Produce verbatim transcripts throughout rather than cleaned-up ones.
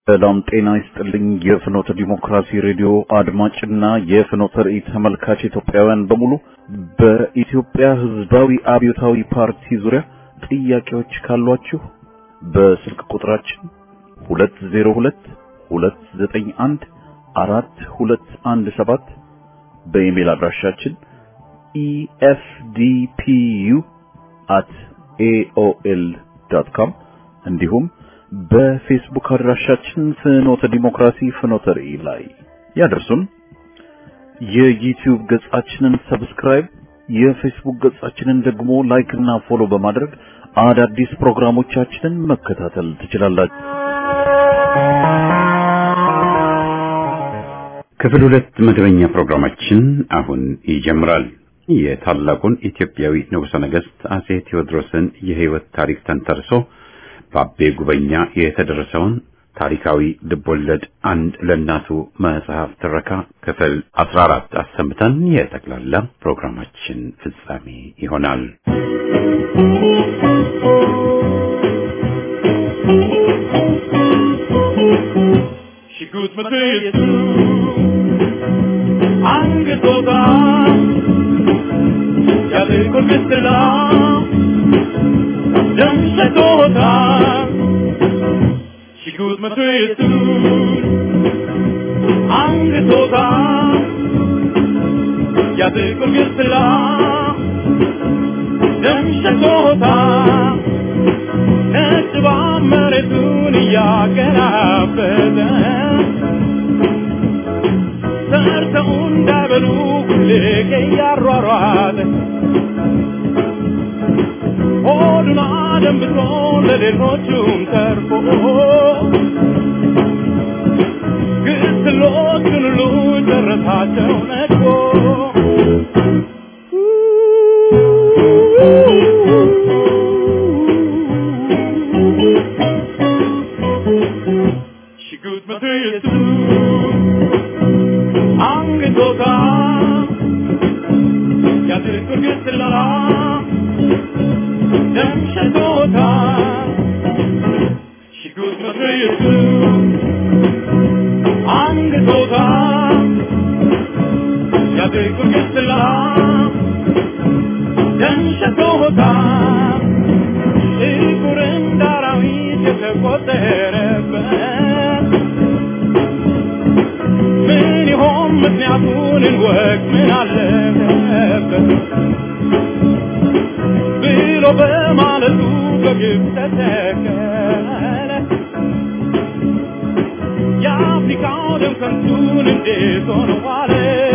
ሰላም ጤና ይስጥልኝ የፍኖተ ዲሞክራሲ ሬዲዮ አድማጭና የፍኖተ ራእይ ተመልካች ኢትዮጵያውያን በሙሉ በኢትዮጵያ ሕዝባዊ አብዮታዊ ፓርቲ ዙሪያ ጥያቄዎች ካሏችሁ በስልክ ቁጥራችን ሁለት ዜሮ ሁለት ሁለት ዘጠኝ አንድ አራት ሁለት አንድ ሰባት በኢሜል አድራሻችን e f d p u at a o l dot com እንዲሁም በፌስቡክ አድራሻችን ፍኖተ ዲሞክራሲ ፍኖተ ራእይ ላይ ያደርሱን። የዩቲዩብ ገጻችንን ሰብስክራይብ፣ የፌስቡክ ገጻችንን ደግሞ ላይክ እና ፎሎ በማድረግ አዳዲስ ፕሮግራሞቻችንን መከታተል ትችላላችሁ። ክፍል ሁለት መደበኛ ፕሮግራማችን አሁን ይጀምራል። የታላቁን ኢትዮጵያዊ ንጉሠ ነገሥት አጼ ቴዎድሮስን የሕይወት ታሪክ ተንተርሶ በአቤ ጉበኛ የተደረሰውን ታሪካዊ ልቦለድ አንድ ለናቱ መጽሐፍ ትረካ ክፍል አስራ አራት አሰምተን የጠቅላላ ፕሮግራማችን ፍጻሜ ይሆናል። ሽጉጥ መትየቱ አንገቶታ ያለቆል ከተላ ደምሰቶታ ሽጉጥ መትየቱ አንገቶታ ያለቆል ከተላ ደምሰቶታ ነጥባ መሬቱን ያገራበተ ሰርተው እንዳበሉ ሁሌ ያሯሯጠ ሆዱን አደንብቶ ለሌሎቹም ተርፎ ግስሎቹን ሁሉ ጨረሳቸው ነድፎ ሽጉጥ መትየቱ አንገቶታ ያድርጉር ግስላ ደምሸቶታ ሽጉጥ መትየቱ አንገቶታ ያድርጉር ግስላ ደምሸቶታ ጥቁር እንዳራዊት የተቆጠረበት ምን ይሆን ምክንያቱን እንወቅ ምን አለበት ብሎ በማለቱ በግብ ተተከለ የአፍሪካው ደም ከንቱን እንዴት ሆነ ዋለ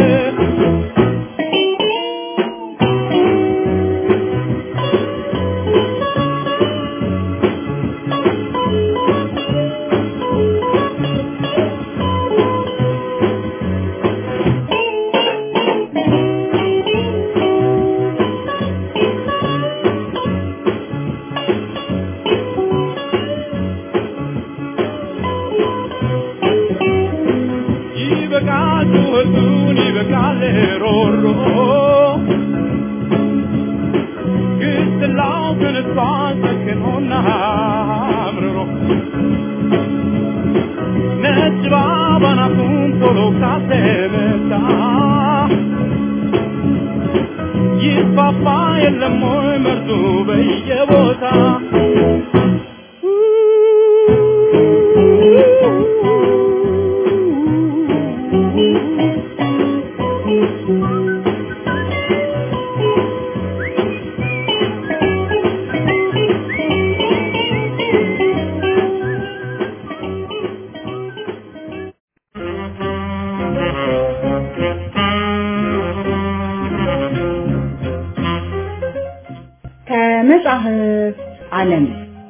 ከመጽሐፍ ዓለም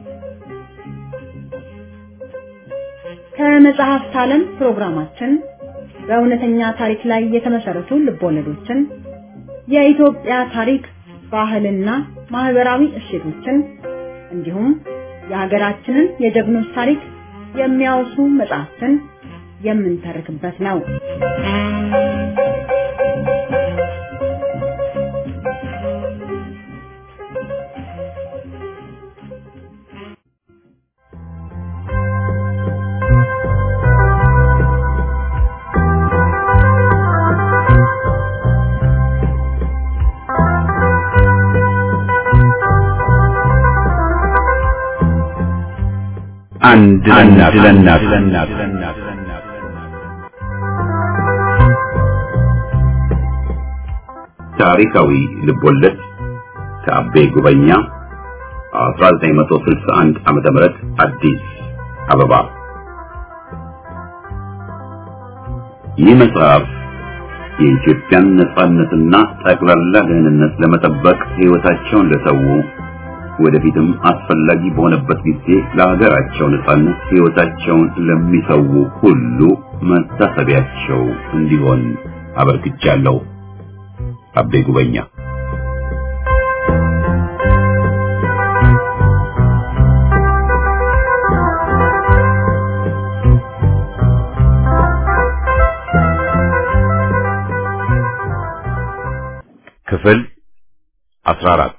ከመጽሐፍት ዓለም ፕሮግራማችን በእውነተኛ ታሪክ ላይ የተመሰረቱ ልቦለዶችን፣ የኢትዮጵያ ታሪክ፣ ባህልና ማህበራዊ እሴቶችን እንዲሁም የሀገራችንን የጀግኖች ታሪክ የሚያወሱ መጽሐፍትን የምንተርክበት ነው። አንድ ለእናት ታሪካዊ ልቦለድ ከአቤ ጉበኛ አስራ ዘጠኝ መቶ ስልሳ አንድ ዓመተ ምህረት አዲስ አበባ። ይህ መጽሐፍ የኢትዮጵያን ነጻነትና ጠቅላላ ደህንነት ለመጠበቅ ሕይወታቸውን ለሰው ወደፊትም አስፈላጊ በሆነበት ጊዜ ለሀገራቸው ነጻነት ሕይወታቸውን ለሚሰው ሁሉ መታሰቢያቸው እንዲሆን አበርክቻለሁ። አቤ ጉበኛ። ክፍል አስራ አራት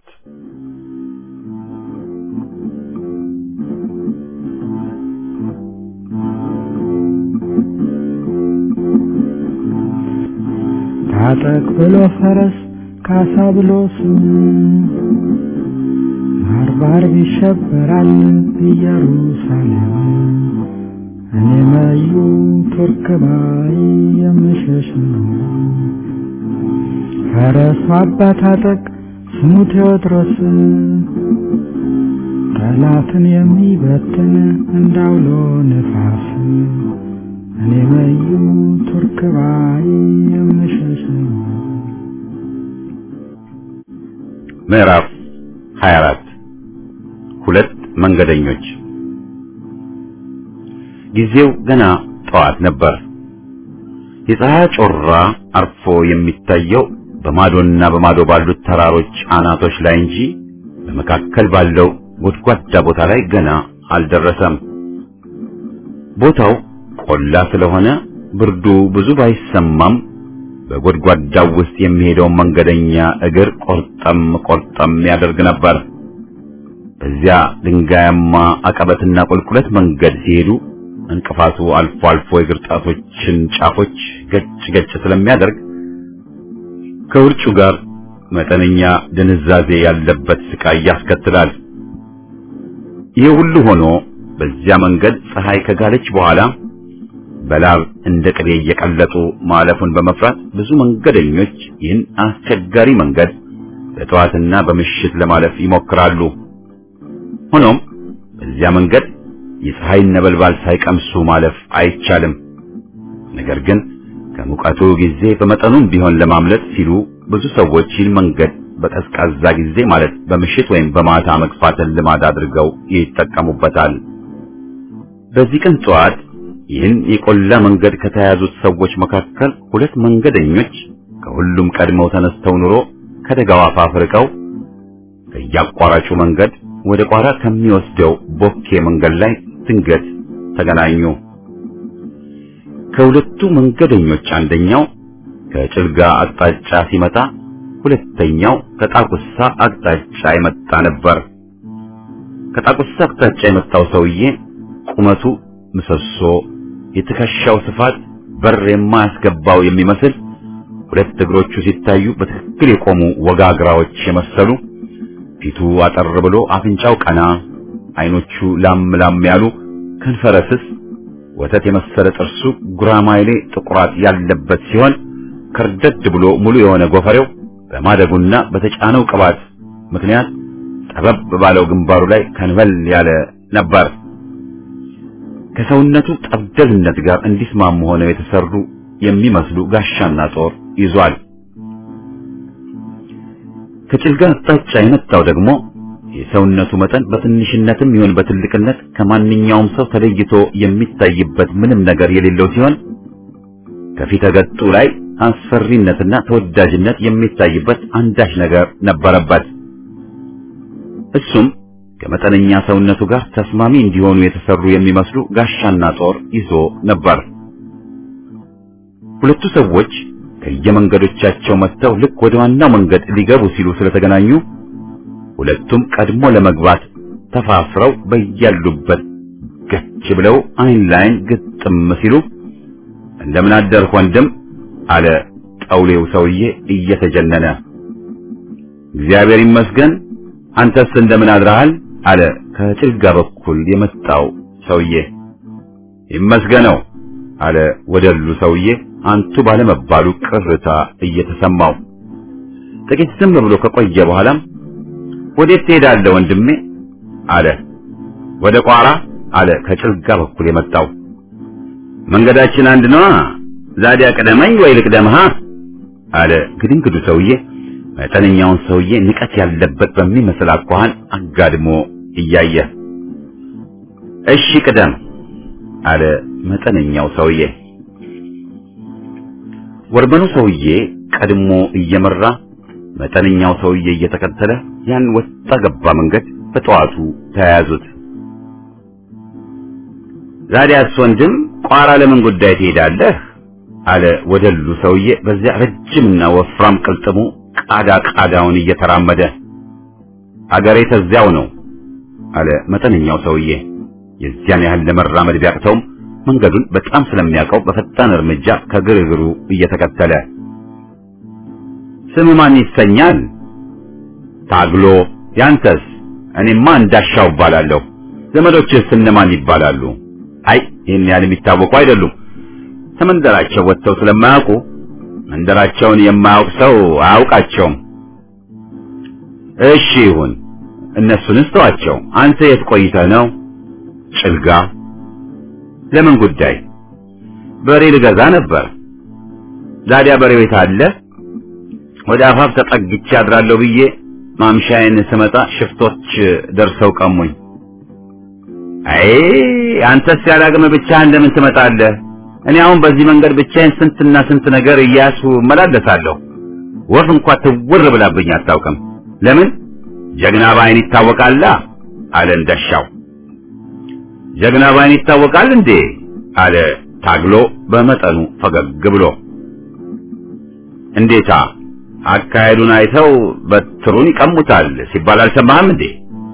ታጠቅ ብሎ ፈረስ ካሳ ብሎ ስም ባርባር ይሸበራል ኢየሩሳሌም እኔ ማዩ ቱርክ ባይ የምሸሽ ነው። ፈረሱ አባ ታጠቅ ስሙ ቴዎድሮስ ጠላትን የሚበትን እንዳውሎ ነፋስ እኔ ማዩ ቱርክ ባይ የምሸሽ ነው። ምዕራፍ ሀያ አራት ሁለት መንገደኞች። ጊዜው ገና ጠዋት ነበር። የፀሐይ ጮራ አርፎ የሚታየው በማዶና በማዶ ባሉት ተራሮች አናቶች ላይ እንጂ በመካከል ባለው ጎድጓዳ ቦታ ላይ ገና አልደረሰም። ቦታው ቆላ ስለሆነ ብርዱ ብዙ ባይሰማም በጎድጓዳው ውስጥ የሚሄደው መንገደኛ እግር ቆርጠም ቆርጠም ያደርግ ነበር። በዚያ ድንጋያማ አቀበትና ቁልቁለት መንገድ ሲሄዱ እንቅፋቱ አልፎ አልፎ የእግር ጣቶችን ጫፎች ገጭ ገጭ ስለሚያደርግ ከውርጩ ጋር መጠነኛ ድንዛዜ ያለበት ስቃይ ያስከትላል። ይህ ሁሉ ሆኖ በዚያ መንገድ ፀሐይ ከጋለች በኋላ በላብ እንደ ቅቤ እየቀለጡ ማለፉን በመፍራት ብዙ መንገደኞች ይህን አስቸጋሪ መንገድ በጠዋትና በምሽት ለማለፍ ይሞክራሉ። ሆኖም በዚያ መንገድ የፀሐይ ነበልባል ሳይቀምሱ ማለፍ አይቻልም። ነገር ግን ከሙቀቱ ጊዜ በመጠኑም ቢሆን ለማምለጥ ሲሉ ብዙ ሰዎች ይህን መንገድ በቀዝቃዛ ጊዜ ማለት በምሽት ወይም በማታ መግፋትን ልማድ አድርገው ይጠቀሙበታል። በዚህ ቀን ጠዋት ይህን የቆላ መንገድ ከተያዙት ሰዎች መካከል ሁለት መንገደኞች ከሁሉም ቀድመው ተነስተው ኑሮ ከደጋው አፋፍ ርቀው ከያቋራጩ መንገድ ወደ ቋራ ከሚወስደው ቦኬ መንገድ ላይ ድንገት ተገናኙ። ከሁለቱ መንገደኞች አንደኛው ከጭልጋ አቅጣጫ ሲመጣ፣ ሁለተኛው ከጣቁሳ አቅጣጫ የመጣ ነበር። ከጣቁሳ አቅጣጫ የመጣው ሰውዬ ቁመቱ ምሰሶ፣ የትከሻው ስፋት በር የማያስገባው የሚመስል ሁለት እግሮቹ ሲታዩ በትክክል የቆሙ ወጋግራዎች የመሰሉ፣ ፊቱ አጠር ብሎ አፍንጫው ቀና፣ አይኖቹ ላም ላም ያሉ፣ ከንፈረ ስስ፣ ወተት የመሰለ ጥርሱ ጉራማይሌ ጥቁራት ያለበት ሲሆን ከርደድ ብሎ ሙሉ የሆነ ጎፈሬው በማደጉና በተጫነው ቅባት ምክንያት ጠበብ ባለው ግንባሩ ላይ ከንበል ያለ ነበር። ከሰውነቱ ጠብደልነት ጋር እንዲስማሙ ሆነው የተሰሩ የሚመስሉ ጋሻና ጦር ይዟል። ከጭልጋ አቅጣጫ የመጣው ደግሞ የሰውነቱ መጠን በትንሽነትም ይሁን በትልቅነት ከማንኛውም ሰው ተለይቶ የሚታይበት ምንም ነገር የሌለው ሲሆን ከፊት ገጡ ላይ አስፈሪነትና ተወዳጅነት የሚታይበት አንዳች ነገር ነበረበት። እሱም ከመጠነኛ ሰውነቱ ጋር ተስማሚ እንዲሆኑ የተሰሩ የሚመስሉ ጋሻና ጦር ይዞ ነበር። ሁለቱ ሰዎች ከየመንገዶቻቸው መጥተው ልክ ወደ ዋናው መንገድ ሊገቡ ሲሉ ስለተገናኙ ሁለቱም ቀድሞ ለመግባት ተፋፍረው በያሉበት ገች ብለው አይን ላይን ግጥም ሲሉ እንደምን አደርክ ወንድም አለ ጠውሌው ሰውዬ እየተጀነነ። እግዚአብሔር ይመስገን፣ አንተስ እንደምን አድረሃል አለ ከጭልጋ በኩል የመጣው ሰውዬ። ይመስገነው አለ ወደሉ ሰውዬ አንቱ ባለመባሉ ቅርታ እየተሰማው። ጥቂት ዝም ብሎ ከቆየ በኋላም ወዴት ትሄዳለህ ወንድሜ አለ። ወደ ቋራ አለ ከጭልጋ በኩል የመጣው። መንገዳችን አንድ ነው። ዛዲያ ቀደመኝ ወይ ልቅደምህ አለ ግድንግዱ ሰውዬ መጠነኛውን ሰውዬ ንቀት ያለበት በሚመስል አኳኋን አጋድሞ እያየ። እሺ ቅደም አለ መጠነኛው ሰውዬ። ወርበኑ ሰውዬ ቀድሞ እየመራ መጠነኛው ሰውዬ እየተከተለ ያን ወጣ ገባ መንገድ በጠዋቱ ተያያዙት። ዛዲያስ ወንድም ቋራ ለምን ጉዳይ ትሄዳለህ አለ ወደሉ ሰውዬ በዚያ ረጅምና ወፍራም ቅልጥሙ ቃዳ ቃዳውን እየተራመደ። አገሬ ተዚያው ነው አለ መጠነኛው ሰውዬ። የዚያን ያህል ለመራመድ ቢያቅተውም መንገዱን በጣም ስለሚያውቀው በፈጣን እርምጃ ከግርግሩ እየተከተለ። ስም ማን ይሰኛል? ታግሎ። ያንተስ? እኔማ እንዳሻው እባላለሁ። ዘመዶችስ እነማን ይባላሉ? አይ ይህን ያህል የሚታወቁ አይደሉም። ከመንደራቸው ወጥተው ስለማያውቁ መንደራቸውን የማያውቅ ሰው አያውቃቸውም። እሺ ይሁን፣ እነሱንስ ተዋቸው። አንተ የት ቆይተህ ነው? ጭልጋ። ለምን ጉዳይ? በሬ ልገዛ ነበር። ዛዲያ በሬ ቤት አለ? ወደ አፋፍ ተጠግቼ አድራለሁ ብዬ ማምሻዬን ስመጣ ሽፍቶች ደርሰው ቀሙኝ። አይ አንተስ ያላገመ ብቻህን እንደምን ትመጣለህ? እኔ አሁን በዚህ መንገድ ብቻዬን ስንትና ስንት ነገር እያያዝኩ እመላለሳለሁ። ወፍ እንኳን ትውር ብላብኝ አታውቅም። ለምን? ጀግና ባይን ይታወቃል አለ እንደሻው። ጀግና ባይን ይታወቃል እንዴ አለ ታግሎ በመጠኑ ፈገግ ብሎ። እንዴታ አካሄዱን አይተው በትሩን ይቀሙታል ሲባል አልሰማህም እንዴ?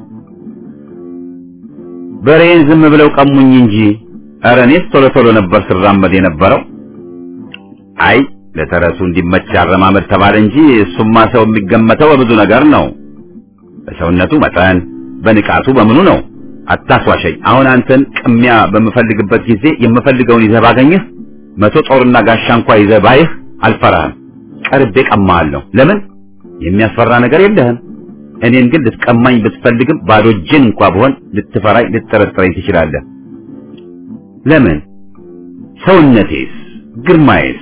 በሬን ዝም ብለው ቀሙኝ እንጂ ኧረ እኔስ ቶሎ ቶሎ ነበር ስራመድ የነበረው። አይ ለተረሱ እንዲመች አረማመድ ተባለ እንጂ እሱማ ሰው የሚገመተው በብዙ ነገር ነው። በሰውነቱ መጠን፣ በንቃቱ፣ በምኑ ነው። አታስዋሸኝ። አሁን አንተን ቅሚያ በምፈልግበት ጊዜ የምፈልገውን ይዘህ ባገኝህ መቶ ጦርና ጋሻ እንኳን ይዘህ ባይህ አልፈራህም። ቀርቤ ቀማሃለሁ። ለምን? የሚያስፈራ ነገር የለህም። እኔን ግን ልትቀማኝ ብትፈልግም ባዶ እጄን እንኳን ብሆን ልትፈራኝ ልትጠረጥረኝ ትችላለህ። ለምን? ሰውነቴስ ግርማዬስ?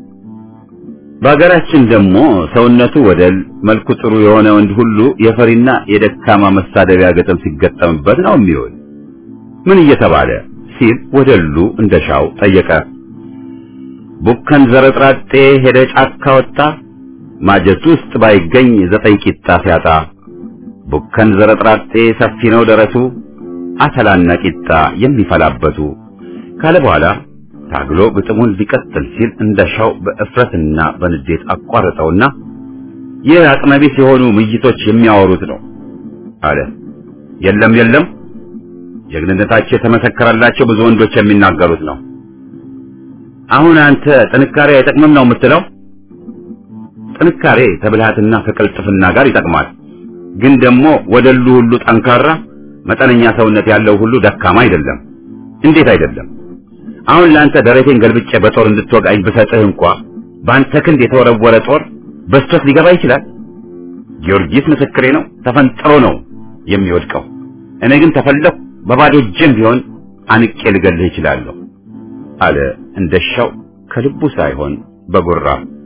በአገራችን ደግሞ ሰውነቱ ወደል መልኩ ጥሩ የሆነ ወንድ ሁሉ የፈሪና የደካማ መሳደቢያ ገጠም ሲገጠምበት ነው የሚሆን። ምን እየተባለ ሲል ወደሉ እንደሻው ጠየቀ። ቡከን ዘረጥራጤ ሄደ ጫካ ወጣ፣ ማጀት ውስጥ ባይገኝ ዘጠኝ ቂጣ ሲያጣ። ቡከን ዘረጥራጤ ሰፊ ነው ደረቱ፣ አተላና ቂጣ የሚፈላበቱ ካለ በኋላ ታግሎ ግጥሙን ሊቀጥል ሲል እንደሻው በእፍረትና በንዴት አቋረጠውና ይህ አቅመቢስ የሆኑ ምይቶች የሚያወሩት ነው አለ። የለም የለም፣ ጀግንነታቸው የተመሰከረላቸው ብዙ ወንዶች የሚናገሩት ነው። አሁን አንተ ጥንካሬ አይጠቅምም ነው የምትለው? ጥንካሬ ከብልሃትና ከቅልጥፍና ጋር ይጠቅማል። ግን ደግሞ ወደሉ ሁሉ ጠንካራ፣ መጠነኛ ሰውነት ያለው ሁሉ ደካማ አይደለም። እንዴት አይደለም? አሁን ለአንተ ደረቴን ገልብጬ በጦር እንድትወጋኝ ብሰጥህ እንኳን በአንተ ክንድ የተወረወረ ጦር በስቶት ሊገባ ይችላል። ጊዮርጊስ ምስክሬ ነው፣ ተፈንጥሮ ነው የሚወድቀው። እኔ ግን ተፈለኩ በባዶ እጄም ቢሆን አንቄ ልገልህ እችላለሁ አለ እንደሻው ከልቡ ሳይሆን በጉራ።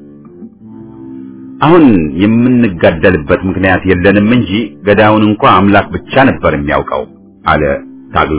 አሁን የምንጋደልበት ምክንያት የለንም እንጂ ገዳዩን እንኳን አምላክ ብቻ ነበር የሚያውቀው አለ ታግሎ።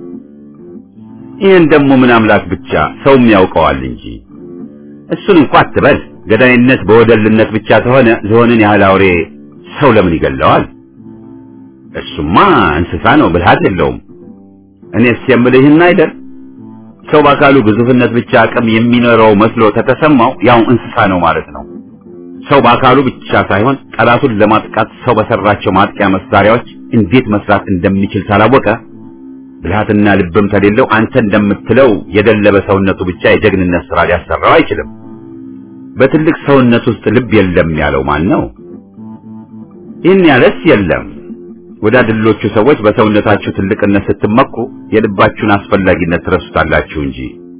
ይህን ደግሞ ምን አምላክ ብቻ ሰውም ያውቀዋል እንጂ። እሱን እንኳን አትበል። ገዳይነት በወደልነት ብቻ ተሆነ ዝሆንን ያህል አውሬ ሰው ለምን ይገለዋል? እሱማ እንስሳ ነው፣ ብልሃት የለውም። እኔስ የምልህና አይደል? ሰው በአካሉ ግዙፍነት ብቻ አቅም የሚኖረው መስሎ ተተሰማው ያው እንስሳ ነው ማለት ነው። ሰው በአካሉ ብቻ ሳይሆን ጠላቱን ለማጥቃት ሰው በሰራቸው ማጥቂያ መሳሪያዎች እንዴት መስራት እንደሚችል ሳላወቀ ብልሃትና ልብም ተሌለው አንተ እንደምትለው የደለበ ሰውነቱ ብቻ የጀግንነት ስራ ሊያሰራው አይችልም። በትልቅ ሰውነት ውስጥ ልብ የለም ያለው ማን ነው? ይህን ያለስ የለም። ወዳድሎቹ ሰዎች በሰውነታችሁ ትልቅነት ስትመኩ የልባችሁን አስፈላጊነት ትረሱታላችሁ እንጂ።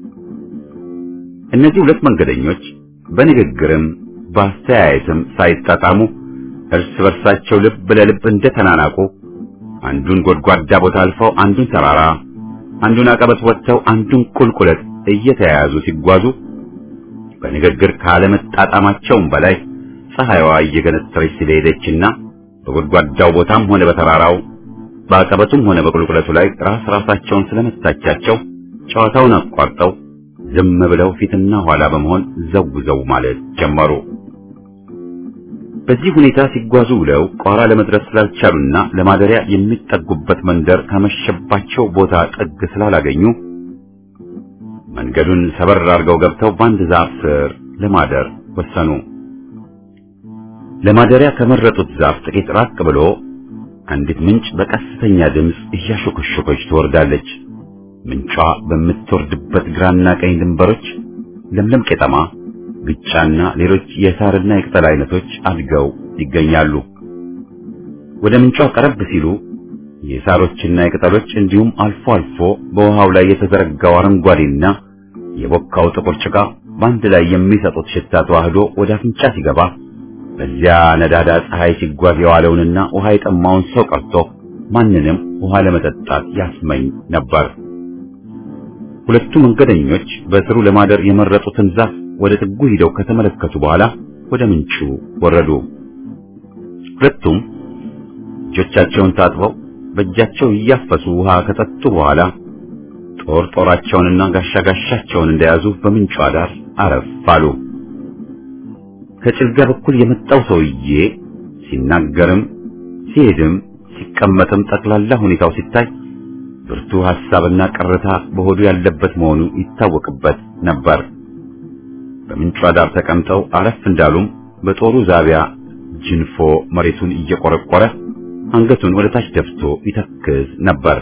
እነዚህ ሁለት መንገደኞች በንግግርም በአስተያየትም ሳይጣጣሙ እርስ በርሳቸው ልብ ለልብ እንደተናናቁ አንዱን ጎድጓዳ ቦታ አልፈው አንዱን ተራራ፣ አንዱን አቀበት ወጥተው አንዱን ቁልቁለት እየተያያዙ ሲጓዙ በንግግር ካለመጣጣማቸውም በላይ ፀሐይዋ እየገነጠረች ስለሄደችና በጎድጓዳው ቦታም ሆነ በተራራው በአቀበቱም ሆነ በቁልቁለቱ ላይ ራስ ራሳቸውን ስለመታቻቸው ጨዋታውን አቋርጠው ዝም ብለው ፊትና ኋላ በመሆን ዘውዘው ማለት ጀመሩ። በዚህ ሁኔታ ሲጓዙ ብለው ቋራ ለመድረስ ስላልቻሉና ለማደሪያ የሚጠጉበት መንደር ከመሸባቸው ቦታ ጥግ ስላላገኙ መንገዱን ሰበር አድርገው ገብተው በአንድ ዛፍ ስር ለማደር ወሰኑ። ለማደሪያ ከመረጡት ዛፍ ጥቂት ራቅ ብሎ አንዲት ምንጭ በቀስተኛ ድምፅ እያሾከሾከች ትወርዳለች። ምንጯ በምትወርድበት ግራና ቀኝ ድንበሮች ለምለም ቄጠማ፣ ግጫና ሌሎች የሳርና የቅጠል አይነቶች አድገው ይገኛሉ። ወደ ምንጯ ቀረብ ሲሉ የሳሮችና የቅጠሎች እንዲሁም አልፎ አልፎ በውሃው ላይ የተዘረጋው አረንጓዴና የቦካው ጥቁር ጭቃ በአንድ ላይ የሚሰጡት ሽታ ተዋህዶ ወደ አፍንጫ ሲገባ በዚያ ነዳዳ ፀሐይ ሲጓዝ የዋለውንና ውሃ የጠማውን ሰው ቀርቶ ማንንም ውሃ ለመጠጣት ያስመኝ ነበር። ሁለቱ መንገደኞች በስሩ ለማደር የመረጡትን ዛፍ ወደ ጥጉ ሂደው ከተመለከቱ በኋላ ወደ ምንጩ ወረዱ። ሁለቱም እጆቻቸውን ታጥበው በእጃቸው እያፈሱ ውሃ ከጠጡ በኋላ ጦር ጦራቸውንና ጋሻ ጋሻቸውን እንደያዙ በምንጩ ዳር አረፍ አሉ። ከጭልጋ በኩል የመጣው ሰውዬ ሲናገርም ሲሄድም ሲቀመጥም ጠቅላላ ሁኔታው ሲታይ ብርቱ ሐሳብና ቅርታ በሆዱ ያለበት መሆኑ ይታወቅበት ነበር። በምንጩ ዳር ተቀምጠው አረፍ እንዳሉም በጦሩ ዛቢያ ጅንፎ መሬቱን እየቆረቆረ አንገቱን ወደ ታች ደፍቶ ይተክዝ ነበር።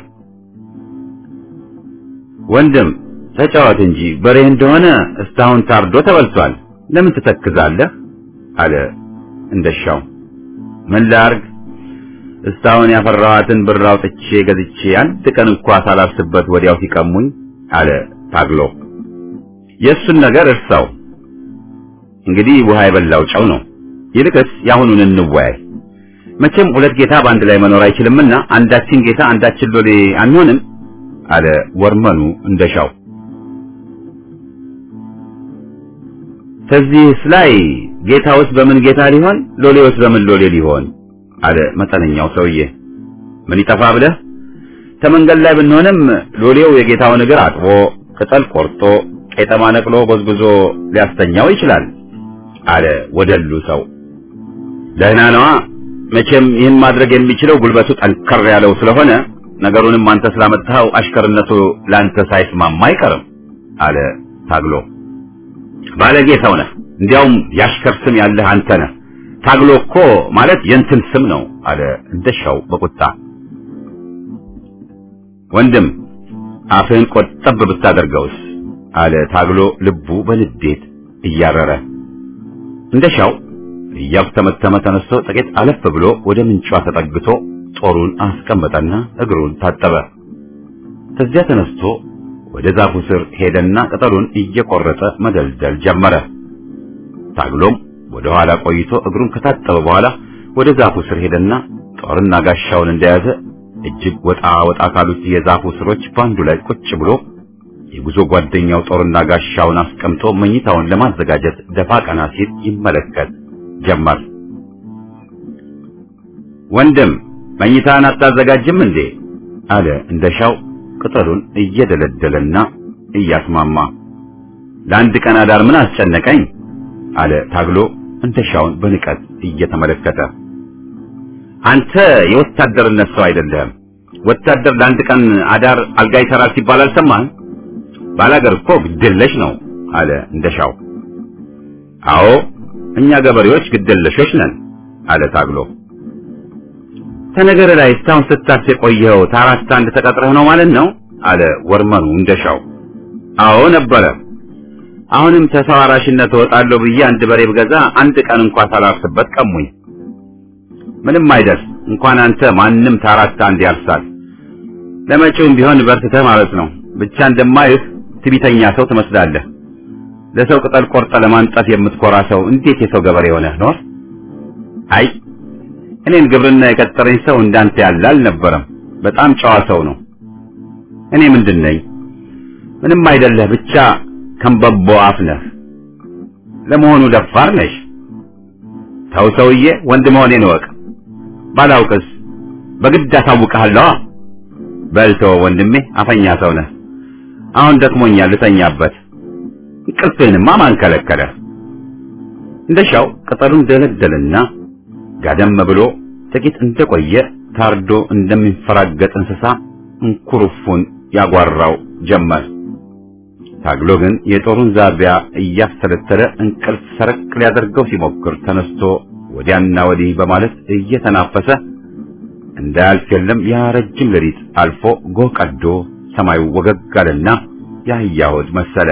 ወንድም ተጫወት እንጂ በሬ እንደሆነ እስካሁን ታርዶ ተበልቷል፣ ለምን ትተክዛለህ? አለ እንደሻው። ምን ላርግ? እስካሁን ያፈራኋትን ብር አውጥቼ ገዝቼ አንድ ቀን እንኳን ሳላስበት ወዲያው ሲቀሙኝ አለ ታግሎ። የሱን ነገር እርሳው፣ እንግዲህ ውሃ የበላው ጨው ነው። ይልቅስ ያሁኑን እንወያይ። መቼም ሁለት ጌታ በአንድ ላይ መኖር አይችልምና አንዳችን ጌታ አንዳችን ሎሌ አንሆንም አለ ወርመኑ እንደሻው። ከዚህስ ላይ ጌታውስ በምን ጌታ ሊሆን ሎሌውስ በምን ሎሌ ሊሆን አለ መጠነኛው ሰውዬ። ምን ይጠፋ ብለህ ተመንገድ ላይ ብንሆንም ሎሌው የጌታውን እግር አጥቦ ቅጠል ቆርጦ ቄጠማ ነቅሎ ጎዝጉዞ ሊያስተኛው ይችላል አለ ወደሉ ሰው። ደህና ነዋ። መቼም ይህን ማድረግ የሚችለው ጉልበቱ ጠንከር ያለው ስለሆነ ነገሩንም አንተ ስላመጣኸው አሽከርነቱ ላንተ ሳይስማማ አይቀርም አለ ታግሎ። ባለጌ ሰው ነህ፣ እንዲያውም ያሽከር ስም ያለህ አንተ ነህ። ታግሎ እኮ ማለት የእንትን ስም ነው አለ እንደሻው በቁጣ። ወንድም አፍህን ቆጠብ ብታደርገውስ አለ ታግሎ ልቡ በንዴት እያረረ። እንደሻው እያተመተመ ተነስቶ ጥቂት አለፍ ብሎ ወደ ምንጯ ተጠግቶ ጦሩን አስቀመጠና እግሩን ታጠበ። ከዚያ ተነስቶ ወደ ዛፉ ስር ሄደና ቅጠሉን እየቆረጠ መደልደል ጀመረ። ታግሎም ወደ ኋላ ቆይቶ እግሩን ከታጠበ በኋላ ወደ ዛፉ ስር ሄደና ጦርና ጋሻውን እንደያዘ እጅግ ወጣ ወጣ ካሉት የዛፉ ስሮች ባንዱ ላይ ቁጭ ብሎ የጉዞ ጓደኛው ጦርና ጋሻውን አስቀምጦ መኝታውን ለማዘጋጀት ደፋ ቀና ሲል ይመለከት ጀመር። ወንድም መኝታን አታዘጋጅም እንዴ አለ እንደሻው ቅጠሉን እየደለደለና እያስማማ። ለአንድ ቀን አዳር ምን አስጨነቀኝ አለ ታግሎ እንደሻውን በንቀት እየተመለከተ። አንተ የወታደርነት ሰው አይደለም። ወታደር ለአንድ ቀን አዳር አልጋ ይሰራል ሲባል አልሰማህም? ባላገር እኮ ግድለሽ ነው አለ እንደሻው። አዎ እኛ ገበሬዎች ግድለሾች ነን አለ ታግሎ። ተነገረ ላይ እስካሁን ስታስ የቆየው ታራት አንድ ተቀጥረህ ነው ማለት ነው አለ ወርመኑ እንደሻው። አዎ ነበረ። አሁንም ተሰዋራሽነት ወጣለሁ ብዬ አንድ በሬ ብገዛ አንድ ቀን እንኳን ሳላርስበት ቀሙኝ። ምንም አይደል። እንኳን አንተ ማንም ታራት አንድ ያርሳል። ለመጪውም ቢሆን በርትተህ ማለት ነው። ብቻ እንደማይህ ትቢተኛ ሰው ትመስላለህ። ለሰው ቅጠል ቆርጠ ለማንጣት የምትኮራ ሰው እንዴት የሰው ገበሬ ሆነህ ኖር? አይ እኔን ግብርና የቀጠረኝ ሰው እንዳንተ ያለ አልነበረም። በጣም ጨዋ ሰው ነው። እኔ ምንድነኝ? ምንም አይደለህ። ብቻ ከንበቦ አፍ ነህ። ለመሆኑ ደፋር ነሽ? ተው ሰውዬ፣ ወንድ መሆኔን እወቅ። ባላውቅስ በግድ አሳውቅሃለሁ። በልተው ወንድሜ፣ አፈኛ ሰው ነህ። አሁን ደክሞኛል፣ ልተኛበት። እንቅልፍህንማ ማን ከለከለህ? እንደሻው ቅጠሉን ደለደልና ጋደም ብሎ ጥቂት እንደቆየ ታርዶ እንደሚፈራገጥ እንስሳ እንኩሩፉን ያጓራው ጀመር። ታግሎ ግን የጦሩን ዛቢያ እያሰለተለ እንቅልፍ ሰረቅ ሊያደርገው ሲሞክር ተነስቶ ወዲያና ወዲህ በማለት እየተናፈሰ እንዳያልፍ የለም ያ ረጅም ሌሊት አልፎ ጎህ ቀዶ ሰማዩ ወገግ አለና ያህያ ሆድ መሰለ።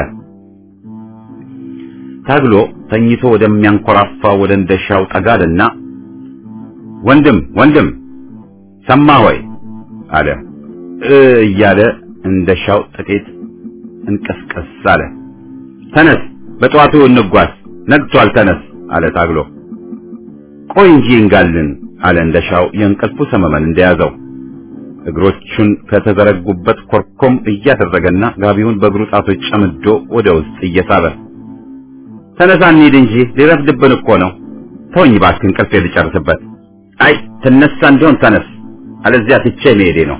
ታግሎ ተኝቶ ወደሚያንኮራፋ ወደ እንደሻው ጠጋልና ወንድም ወንድም ሰማህ ወይ አለ። እያለ እንደሻው ጥቂት እንቀስቀስ አለ። ተነስ፣ በጠዋቱ እንጓዝ፣ ነግቷል፣ ተነስ አለ ታግሎ። ቆይ እንጂ እንጋልን አለ እንደሻው የእንቅልፉ ሰመመን እንደያዘው። እግሮቹን ከተዘረጉበት ኮርኮም እያደረገና ጋቢውን በእግሩ ጣቶች ጨምዶ ወደ ውስጥ እየሳበ ተነሳ እንሂድ እንጂ ሊረፍድብን እኮ ነው። ተወኝ እባክህ እንቅልፌን ልጨርስበት። አይ ትነሳ እንደሆን ተነስ፣ አለዚያ ትቼ መሄዴ ነው።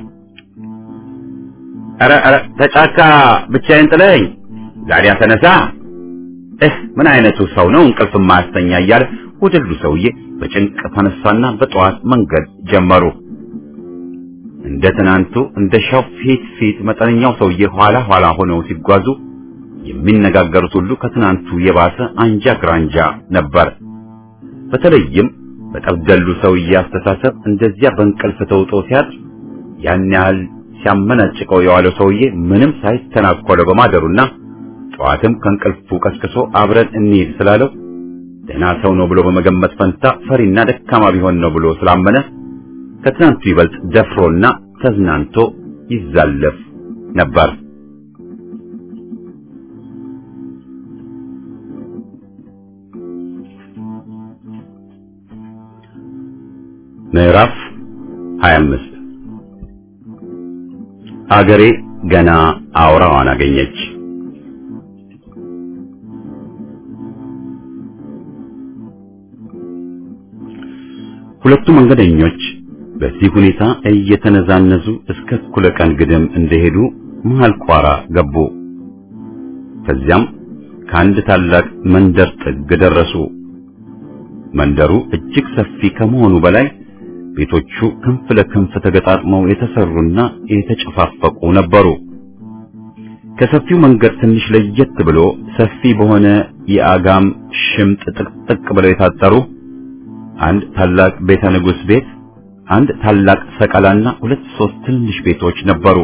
ኧረ ኧረ ተጫካ ብቻዬን ጥለኸኝ ዛሬ ተነሳ። እህ ምን አይነቱ ሰው ነው እንቅልፍ ማያስተኛ እያለ ወደሉ ሰውዬ በጭንቅ ተነሳና በጠዋት መንገድ ጀመሩ። እንደ ትናንቱ እንደሻው ፊት ፊት መጠነኛው ሰውዬ ኋላ ኋላ ሆነው ሲጓዙ የሚነጋገሩት ሁሉ ከትናንቱ የባሰ አንጃ ግራንጃ ነበር። በተለይም በጠብደሉ ሰውዬ አስተሳሰብ እንደዚያ በእንቅልፍ ተውጦ ሲያድር ያን ያህል ሲያመናጭቀው የዋለው ሰውዬ ምንም ሳይተናኮለው በማደሩና ጠዋትም ከእንቅልፉ ቀስቅሶ አብረን እንሂድ ስላለው ደህና ሰው ነው ብሎ በመገመት ፈንታ ፈሪና ደካማ ቢሆን ነው ብሎ ስላመነ ከትናንቱ ይበልጥ ደፍሮና ተዝናንቶ ይዛለፍ ነበር። ምዕራፍ ሃያ አምስት አገሬ ገና አውራዋን አገኘች። ሁለቱ መንገደኞች በዚህ ሁኔታ እየተነዛነዙ እስከ እኩለ ቀን ግድም እንደሄዱ መሃል ቋራ ገቡ። ከዚያም ከአንድ ታላቅ መንደር ጥግ ደረሱ። መንደሩ እጅግ ሰፊ ከመሆኑ በላይ ቤቶቹ ክንፍ ለክንፍ ተገጣጥመው የተሰሩና የተጨፋፈቁ ነበሩ። ከሰፊው መንገድ ትንሽ ለየት ብሎ ሰፊ በሆነ የአጋም ሽምጥ ጥቅጥቅ ብለው የታጠሩ አንድ ታላቅ ቤተ ንጉሥ ቤት፣ አንድ ታላቅ ሰቀላና ሁለት ሶስት ትንሽ ቤቶች ነበሩ።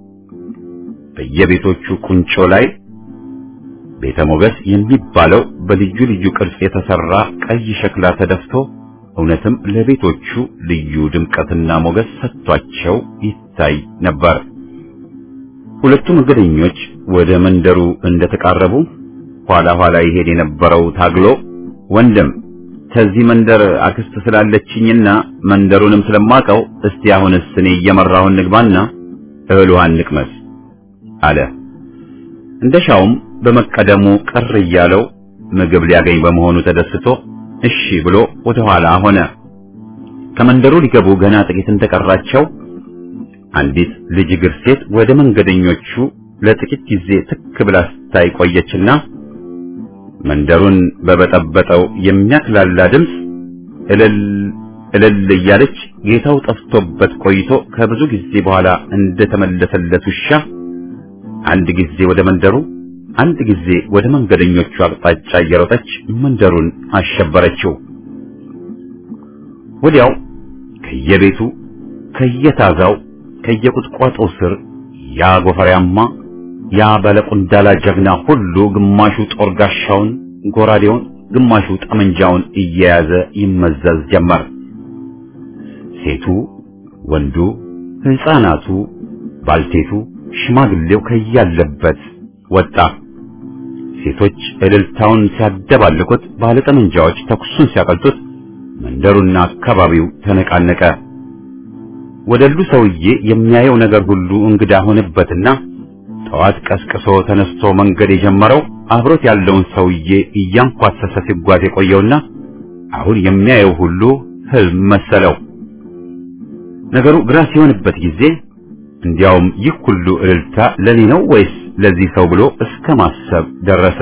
በየቤቶቹ ቁንጮ ላይ ቤተ ሞገስ የሚባለው በልዩ ልዩ ቅርጽ የተሰራ ቀይ ሸክላ ተደፍቶ እውነትም ለቤቶቹ ልዩ ድምቀትና ሞገስ ሰጥቷቸው ይታይ ነበር። ሁለቱ መንገደኞች ወደ መንደሩ እንደተቃረቡ ኋላ ኋላ ይሄድ የነበረው ታግሎ ወንድም ከዚህ መንደር አክስት ስላለችኝና መንደሩንም ስለማቀው እስቲ አሁንስ እኔ እየመራሁን ንግባና እህል ውሃ እንቅመስ አለ። እንደሻውም በመቀደሙ ቅር እያለው ምግብ ሊያገኝ በመሆኑ ተደስቶ እሺ ብሎ ወደ ኋላ ሆነ። ከመንደሩ ሊገቡ ገና ጥቂት እንደቀራቸው አንዲት ልጅ እግር ሴት ወደ መንገደኞቹ ለጥቂት ጊዜ ትክ ብላ ስታይ ቆየችና መንደሩን በበጠበጠው የሚያክላላ ድምፅ እልል እልል እያለች ጌታው ጠፍቶበት ቆይቶ ከብዙ ጊዜ በኋላ እንደተመለሰለት ውሻ አንድ ጊዜ ወደ መንደሩ አንድ ጊዜ ወደ መንገደኞቹ አቅጣጫ እየሮጠች መንደሩን አሸበረችው። ወዲያው ከየቤቱ ከየታዛው ከየቁጥቋጦው ስር ያ ጎፈሪያማ ያ ባለቁንዳላ ጀግና ሁሉ ግማሹ ጦር ጋሻውን ጎራዴውን ግማሹ ጠመንጃውን እየያዘ ይመዘዝ ጀመር። ሴቱ፣ ወንዱ፣ ሕፃናቱ፣ ባልቴቱ፣ ሽማግሌው ከያለበት ወጣ። ሴቶች እልልታውን ሲያደባልቁት፣ ባለጠመንጃዎች ተኩሱን ሲያቀልጡት መንደሩና አካባቢው ተነቃነቀ። ወደሉ ሰውዬ የሚያየው ነገር ሁሉ እንግዳ ሆነበትና ጠዋት ቀስቅሶ ተነስቶ መንገድ የጀመረው አብሮት ያለውን ሰውዬ እያንኳሰሰ ሲጓዝ የቆየውና አሁን የሚያየው ሁሉ ህልም መሰለው። ነገሩ ግራ ሲሆንበት ጊዜ እንዲያውም ይህ ሁሉ እልልታ ለኔ ነው ወይስ ለዚህ ሰው ብሎ እስከ ማሰብ ደረሰ።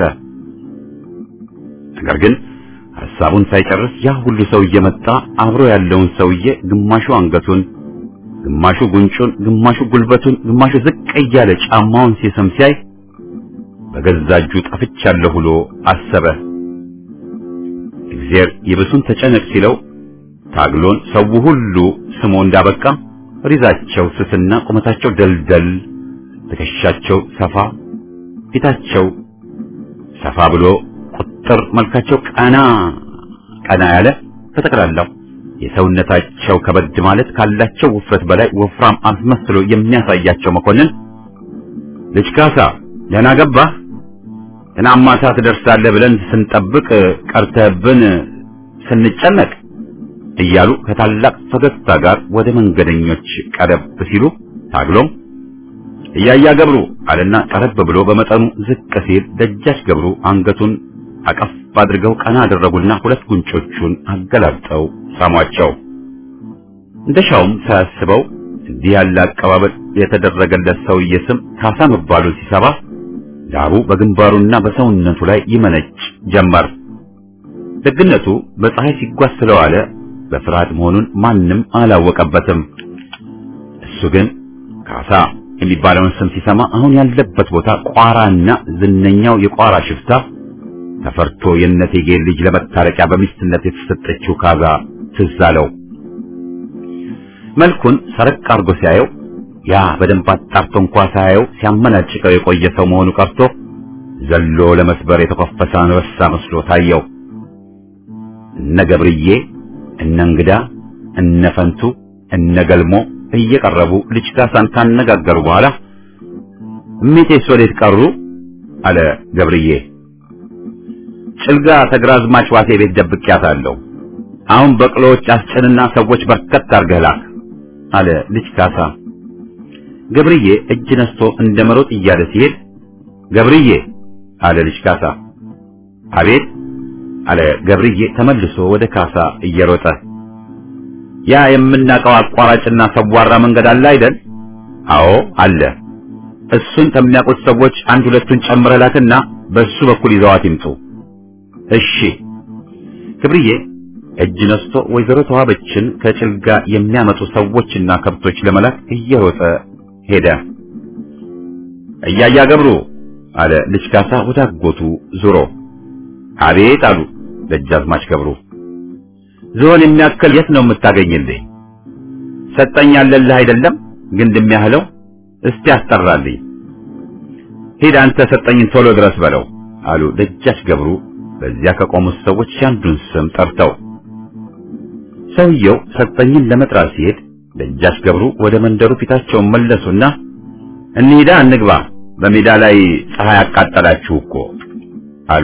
ነገር ግን ሐሳቡን ሳይጨርስ ያ ሁሉ ሰው እየመጣ አብሮ ያለውን ሰውዬ ግማሹ አንገቱን፣ ግማሹ ጉንጩን፣ ግማሹ ጉልበቱን፣ ግማሹ ዝቅ እያለ ጫማውን ሲስም ሲያይ በገዛ እጁ ጠፍቻለሁ ብሎ አሰበ። እግዚአብሔር ይብሱን ተጨነቅ ሲለው ታግሎን ሰው ሁሉ ስሞ እንዳበቃ ሪዛቸው ስስና ቁመታቸው ደልደል፣ ትከሻቸው ሰፋ፣ ፊታቸው ሰፋ ብሎ ቁጥር መልካቸው ቀና ቀና ያለ በጠቅላላው የሰውነታቸው ከበድ ማለት ካላቸው ውፍረት በላይ ወፍራም አስመስሎ የሚያሳያቸው መኮንን ልጅ ካሳ ደህና ገባህ? ትናንት ማታ ትደርሳለህ ብለን ስንጠብቅ ቀርተህብን ስንጨነቅ እያሉ ከታላቅ ፈገግታ ጋር ወደ መንገደኞች ቀረብ ሲሉ ታግሎም እያያ ገብሩ አለና ቀረብ ብሎ በመጠኑ ዝቅ ሲል ደጃች ገብሩ አንገቱን አቀፍ አድርገው ቀና አደረጉና ሁለት ጉንጮቹን አገላብጠው ሳሟቸው። እንደሻውም ሳያስበው እንዲህ ያለ አቀባበል የተደረገለት ሰውዬ ስም ካሳ መባሉን ሲሰባ ላቡ በግንባሩና በሰውነቱ ላይ ይመነጭ ጀመር። ደግነቱ በፀሐይ ሲጓዝ ስለዋለ በፍርሃት መሆኑን ማንም አላወቀበትም። እሱ ግን ካሳ የሚባለውን ስም ሲሰማ አሁን ያለበት ቦታ ቋራና ዝነኛው የቋራ ሽፍታ ተፈርቶ የነቴጌ ልጅ ለመታረቂያ በሚስትነት የተሰጠችው ካዛ ትዝ አለው። መልኩን ሰረቅ አርጎ ሲያየው ያ በደንብ አጣርቶ እንኳን ሳያየው ሲያመናጭቀው የቆየ ሰው መሆኑ ቀርቶ ዘሎ ለመስበር የተኮፈሰ አንበሳ መስሎ ታየው። እነ ገብርዬ፣ እነ እንግዳ፣ እነ ፈንቱ፣ እነ ገልሞ እየቀረቡ ልጅ ካሳን ካነጋገሩ በኋላ እሜቴስ ወዴት ቀሩ? አለ ገብርዬ። ጭልጋ ተግራዝማች ዋሴ ቤት ደብቄያታለሁ። አሁን በቅሎዎች አስጭንና ሰዎች በርከት አድርገህ ላክ አለ ልጅ ካሳ። ገብርዬ እጅ ነስቶ እንደመሮጥ እያለ ሲሄድ ገብርዬ አለ ልጅ ካሳ። አቤት አለ ገብርዬ ተመልሶ ወደ ካሳ እየሮጠ። ያ የምናውቀው አቋራጭና ሰዋራ መንገድ አለ አይደል? አዎ አለ። እሱን ከሚያውቁት ሰዎች አንድ ሁለቱን ጨምረህ ላክና በሱ በኩል ይዘዋት ይምጡ። እሺ። ገብርዬ እጅ ነስቶ ወይዘሮ ተዋበችን ከጭልጋ የሚያመጡ ሰዎችና ከብቶች ለመላክ እየሮጠ ሄደ። እያያ ገብሩ አለ ልጅ ካሳ ወደ አጎቱ ዞሮ። አቤት አሉ ደጃዝማች ገብሩ። ዝሆን የሚያክል የት ነው የምታገኝልኝ? ሰጠኝ አለልህ አይደለም ግን እንደሚያህለው እስቲ አስጠራልኝ። ሄድ አንተ ሰጠኝን ቶሎ ድረስ በለው አሉ ደጃች ገብሩ በዚያ ከቆሙት ሰዎች ያንዱን ስም ጠርተው። ሰውየው ሰጠኝን ለመጥራት ሲሄድ ደጃች ገብሩ ወደ መንደሩ ፊታቸውን መለሱና እንሂዳ እንግባ፣ በሜዳ ላይ ፀሐይ አቃጠላችሁ እኮ አሉ።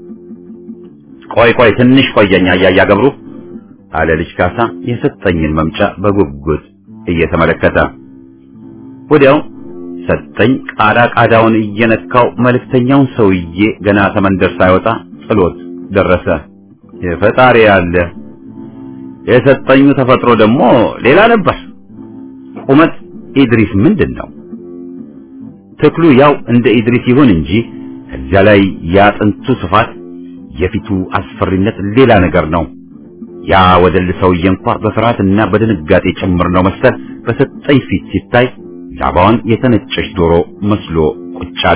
ቆይ ቆይ ትንሽ ቆየኛ እያያ ገብሩ አለ ልጅ ካሳ የሰጠኝን መምጫ በጉጉት እየተመለከተ። ወዲያው ሰጠኝ ቃዳ ቃዳውን እየነካው መልእክተኛውን ሰውዬ ገና ተመንደር ሳይወጣ ጥሎት ደረሰ። የፈጣሪ ያለ የሰጠኙ ተፈጥሮ ደግሞ ሌላ ነበር። ቁመት ኢድሪስ ምንድን ነው? ተክሉ ያው እንደ ኢድሪስ ይሁን እንጂ እዚያ ላይ ያጥንቱ ስፋት የፊቱ አስፈሪነት ሌላ ነገር ነው። ያ ወደል ሰውዬ እንኳን በፍርሃትና በድንጋጤ ጭምር ነው መሰል በሰጠኝ ፊት ሲታይ ላባዋን የተነጨች ዶሮ መስሎ ቁጭ አለ።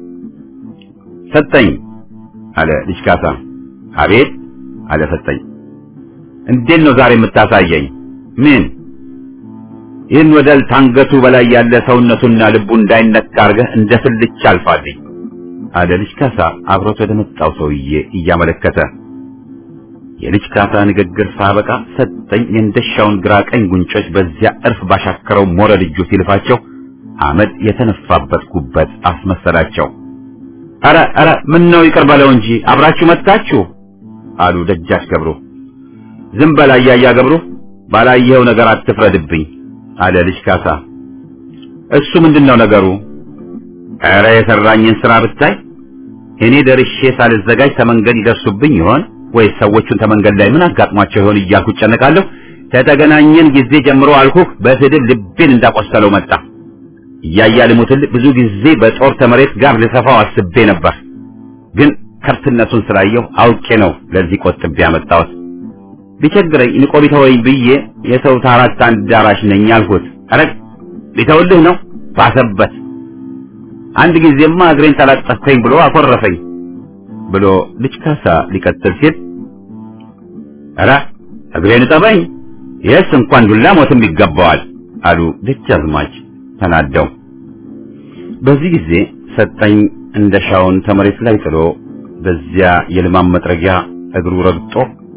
ሰጠኝ አለ ልጅ ካሳ። አቤት አለ ሰጠኝ። እንዴት ነው ዛሬ የምታሳየኝ? ምን? ይህን ወደል ታንገቱ በላይ ያለ ሰውነቱና ልቡ እንዳይነካ አድርገህ እንደ ፍልጭ አልፋልኝ አለ ልጅ ካሳ አብሮት ወደ መጣው ሰውዬ እያመለከተ። የልጅ ካሳ ንግግር ሳበቃ ሰጠኝ የእንደሻውን ግራ ቀኝ ጉንጮች በዚያ እርፍ ባሻከረው ሞረድ እጁ ሲልፋቸው አመድ የተነፋበት ጉበት አስመሰላቸው። አረ አረ ምን ነው ይቅር በለው እንጂ አብራችሁ መጣችሁ አሉ ደጃች ገብሩ። ዝም በል አያያ ገብሩ፣ ባላየኸው ነገር አትፍረድብኝ አለ ልጅ ካሳ። እሱ ምንድነው ነገሩ? አረ የሰራኝን ስራ ብታይ እኔ ደርሼ ሳልዘጋጅ ተመንገድ ይደርሱብኝ ይሆን ወይ ሰዎቹን ተመንገድ ላይ ምን አጋጥሟቸው ይሆን እያልኩ ጨነቃለሁ። ከተገናኘን ጊዜ ጀምሮ አልኩህ በስድብ ልቤን እንዳቆሰለው መጣ። እያያ ልሙትል ብዙ ጊዜ በጦር ተመሬት ጋር ልሰፋው አስቤ ነበር፣ ግን ከርትነቱን ስላየው አውቄ ነው ለዚህ ቆጥቤ ያመጣሁት። ቢቸግረኝ ንቆ ቢተወኝ ብዬ የሰው ታራት አንዳራሽ ነኝ አልኩት። አረ ቢተውልህ ነው ባሰበት። አንድ ጊዜማ እግሬን ተላጠፈኝ ብሎ አኮረፈኝ ብሎ ልጅ ካሳ ሊቀጥል ሲል አረ እግሬን ጠበኝ የስ እንኳን ዱላ ሞትም ይገባዋል አሉ ደጃዝማች ተናደው። በዚህ ጊዜ ሰጠኝ እንደሻውን ተመሬት ላይ ጥሎ በዚያ የልማም መጥረጊያ እግሩ ረግጦ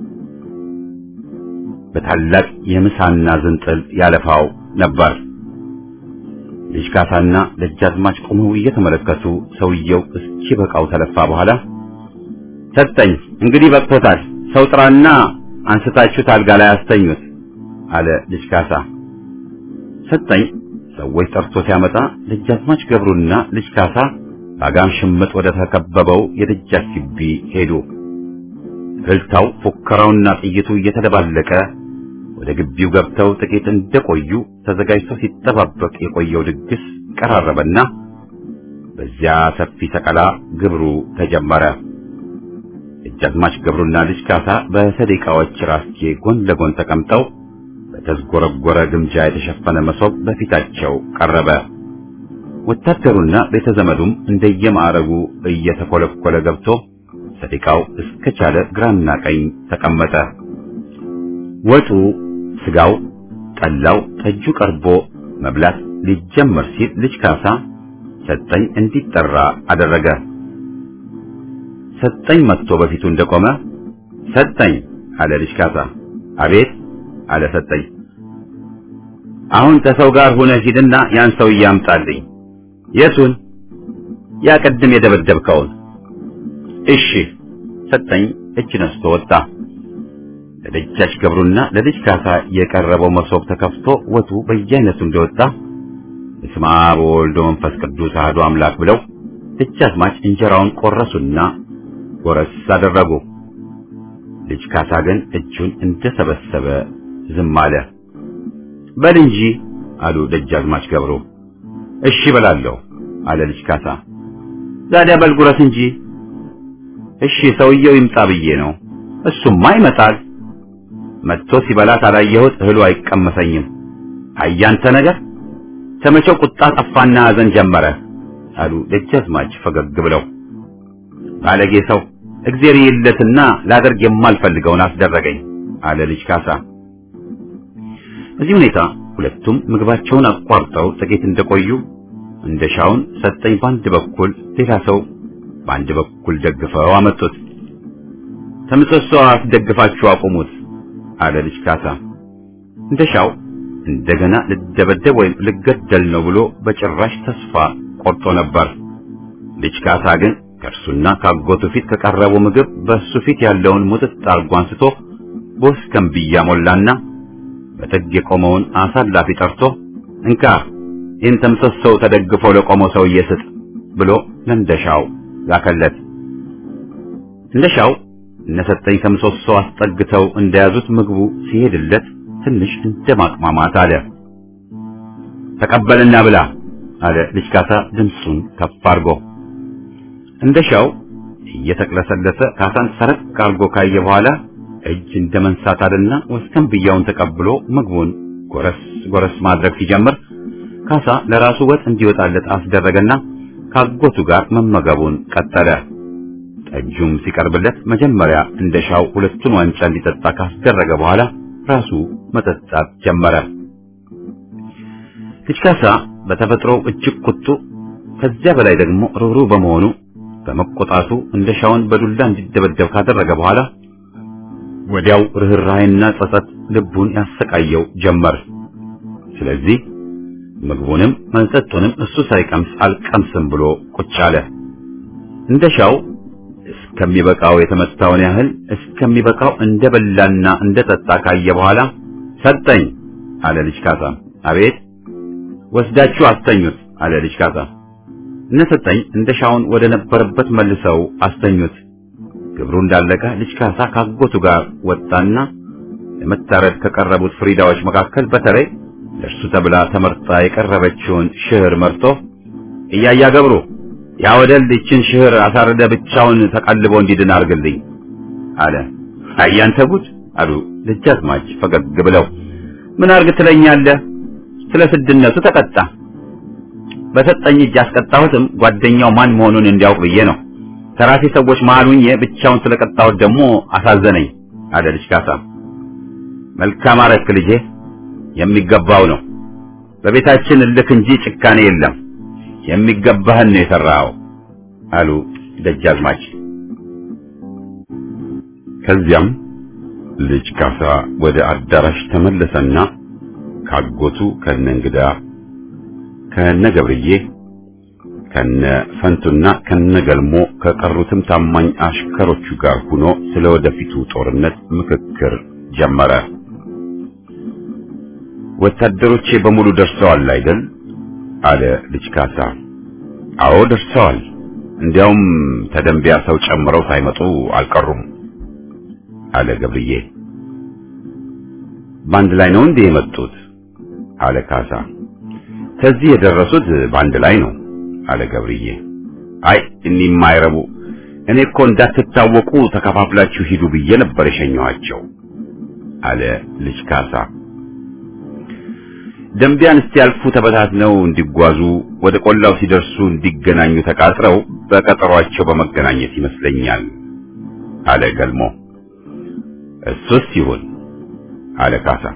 በታላቅ የምሳና ዝንጥል ያለፋው ነበር። ልጅ ካሳና ደጃዝማች ቆመው እየተመለከቱ ሰውየው እስኪ በቃው ተለፋ በኋላ ሰጠኝ እንግዲህ በቅቶታል፣ ሰው ጥራና አንስታችሁ ታልጋ ላይ አስተኙት አለ ልጅ ካሳ። ሰጠኝ ሰዎች ጠርቶ ሲያመጣ ደጃዝማች ገብሩና ልጅ ካሳ ባጋም ሽምጥ ወደ ተከበበው የደጃች ግቢ ሄዱ። እልልታው ፉከራውና ጥይቱ እየተደባለቀ ወደ ግቢው ገብተው ጥቂት እንደቆዩ ተዘጋጅቶ ሲጠባበቅ የቆየው ድግስ ቀራረበና በዚያ ሰፊ ሰቀላ ግብሩ ተጀመረ። ደጃዝማች ገብሩና ልጅ ካሳ በሰደቃዎች ራስጌ ጎን ለጎን ተቀምጠው በተዝጎረጎረ ግምጃ የተሸፈነ መሶብ በፊታቸው ቀረበ። ወታደሩና ቤተዘመዱም እንደየማዕረጉ እየተኮለኮለ ገብቶ ሰደቃው እስከቻለ ግራና ቀኝ ተቀመጠ። ወጡ፣ ስጋው፣ ጠላው፣ ጠጁ ቀርቦ መብላት ሊጀመር ሲል ልጅ ካሳ ሰጠኝ እንዲጠራ አደረገ። ሰጠኝ መጥቶ በፊቱ እንደቆመ ሰጠኝ አለ ልጅ ካሳ። አቤት አለ ሰጠኝ። አሁን ተሰው ጋር ሆነ ሂድና ያን ሰው ያምጣልኝ። የቱን? ያ ቀድም የደበደብከውን። እሺ ሰጠኝ እጅ ነስቶ ወጣ። ለደጃች ገብሩና ለልጅ ካሳ የቀረበው መሶብ ተከፍቶ ወጡ በየአይነቱ እንደወጣ በስመ አብ ወወልድ ወመንፈስ ቅዱስ አሐዱ አምላክ ብለው ደጃዝማች እንጀራውን ቆረሱና ጎረስ አደረጉ። ልጅ ካሳ ግን እጁን እንደሰበሰበ ዝም አለ። በል እንጂ አሉ ደጃዝማች ገብሩ። እሺ በላለሁ አለ ልጅ ካሳ። ዛዲያ በል ጉረስ እንጂ። እሺ ሰውየው ይምጣ ብዬ ነው። እሱማ ይመጣል። መጥቶ ሲበላ ታላየሁት እህሉ አይቀመሰኝም። አያንተ ነገር ተመቸው ቁጣ ጠፋና አዘን ጀመረ አሉ ደጃዝማች ፈገግ ብለው። ባለጌ ሰው እግዚአብሔር ይለትና ላደርግ የማልፈልገውን አስደረገኝ አለ ልጅ ካሳ። በዚህ ሁኔታ ሁለቱም ምግባቸውን አቋርጠው ጥቂት እንደቆዩ እንደሻውን ሰጠኝ በአንድ በኩል ሌላ ሰው በአንድ በኩል ደግፈው አመጡት። ተምሰሶ አስደግፋችሁ አቁሙት አለ ልጅ ካሳ። እንደሻው እንደገና ልደበደብ ወይም ልገደል ነው ብሎ በጭራሽ ተስፋ ቆርጦ ነበር። ልጅ ካሳ ግን ከእርሱና ካጎቱ ፊት ከቀረበው ምግብ በሱ ፊት ያለውን ሙጥጥ አርጎ አንስቶ ቦስከምቢያ ሞላና በጥግ የቆመውን አሳላፊ ጠርቶ እንካ ይህን ተምሰሶው ተደግፎ ለቆመው ሰውዬ ስጥ ብሎ ለእንደሻው ላከለት። እንደሻው እነሰጠኝ ከምሰሶ አስጠግተው እንደያዙት ምግቡ ሲሄድለት ትንሽ እንደማቅማማት አለ። ተቀበልና ብላ አለ ልጅ ካሳ ድምፁን ከፍ አድርጎ። እንደሻው እየተቅለሰለሰ ካሳን ሰረቅ አድርጎ ካየ በኋላ እጅ እንደመንሳት አለና ወስከምብያውን ተቀብሎ ምግቡን ጎረስ ጎረስ ማድረግ ሲጀምር ካሳ ለራሱ ወጥ እንዲወጣለት አስደረገና ካጎቱ ጋር መመገቡን ቀጠለ። ጠጁም ሲቀርብለት መጀመሪያ እንደሻው ሁለቱን ዋንጫ እንዲጠጣ ካስደረገ በኋላ ራሱ መጠጣት ጀመረ። ልጅ ካሳ በተፈጥሮ እጅግ ቁጡ፣ ከዚያ በላይ ደግሞ ሩህሩህ በመሆኑ በመቆጣቱ እንደሻውን በዱላ እንዲደበደብ ካደረገ በኋላ ወዲያው ርህራሄና ጸጸት ልቡን ያሰቃየው ጀመር። ስለዚህ ምግቡንም መጠጡንም እሱ ሳይቀምስ አልቀምስም ብሎ ቁጭ አለ። እንደሻው እስከሚበቃው የተመታውን ያህል እስከሚበቃው እንደበላና እንደጠጣ ካየ በኋላ ሰጠኝ አለ ልጅ ካሳ። አቤት። ወስዳችሁ አስተኙት አለ ልጅ ካሳ። እነሰጠኝ እንደሻውን ወደ ነበረበት መልሰው አስተኙት። ግብሩ እንዳለቀ ልጅ ካሳ ካጎቱ ጋር ወጣና ለመታረድ ከቀረቡት ፍሪዳዎች መካከል በተለይ ለእርሱ ተብላ ተመርጣ የቀረበችውን ሽህር መርጦ እያያ ገብሩ ያወደል ይችን ሽህር አሳረደ ብቻውን ተቀልቦ እንዲድን አርግልኝ አለ። አያንተ ጉድ አሉ ልጃዝማች ፈገግ ብለው። ምን አርግ ትለኛለህ? ስለ ስድነቱ ተቀጣ። በሰጠኝ እጅ ያስቀጣሁትም ጓደኛው ማን መሆኑን እንዲያውቅ ብዬ ነው። ተራሴ ሰዎች መሃሉኝ ብቻውን ስለቀጣሁት ደግሞ አሳዘነኝ አለ ልጅ ካሳ። መልካም አረክ ልጄ፣ የሚገባው ነው። በቤታችን እልክ እንጂ ጭካኔ የለም። የሚገባህን ነው የሰራው አሉ ደጃዝማች። ከዚያም ልጅ ካሳ ወደ አዳራሽ ተመለሰና ካጎቱ ከነ እንግዳ ከነ ገብርዬ ከነ ፈንቱና ከነ ገልሞ ከቀሩትም ታማኝ አሽከሮቹ ጋር ሆኖ ስለ ወደፊቱ ጦርነት ምክክር ጀመረ። ወታደሮቼ በሙሉ ደርሰዋል አይደል? አለ ልጅ ካሳ። አዎ ደርሰዋል። እንዲያውም ተደንቢያ ሰው ጨምረው ሳይመጡ አልቀሩም አለ ገብርዬ። ባንድ ላይ ነው እንዴ የመጡት? አለ ካሳ። ከዚህ የደረሱት ባንድ ላይ ነው አለ ገብርዬ። አይ እኒህ የማይረቡ እኔ እኮ እንዳትታወቁ ተከፋፍላችሁ ሂዱ ብዬ ነበር የሸኘኋቸው አለ ልጅ ካሳ። ደንቢያን እስቲያልፉ ተበታትነው እንዲጓዙ ወደ ቆላው ሲደርሱ እንዲገናኙ ተቃጥረው በቀጠሯቸው በመገናኘት ይመስለኛል አለ ገልሞ። እሱስ ይሁን አለ ካሳ።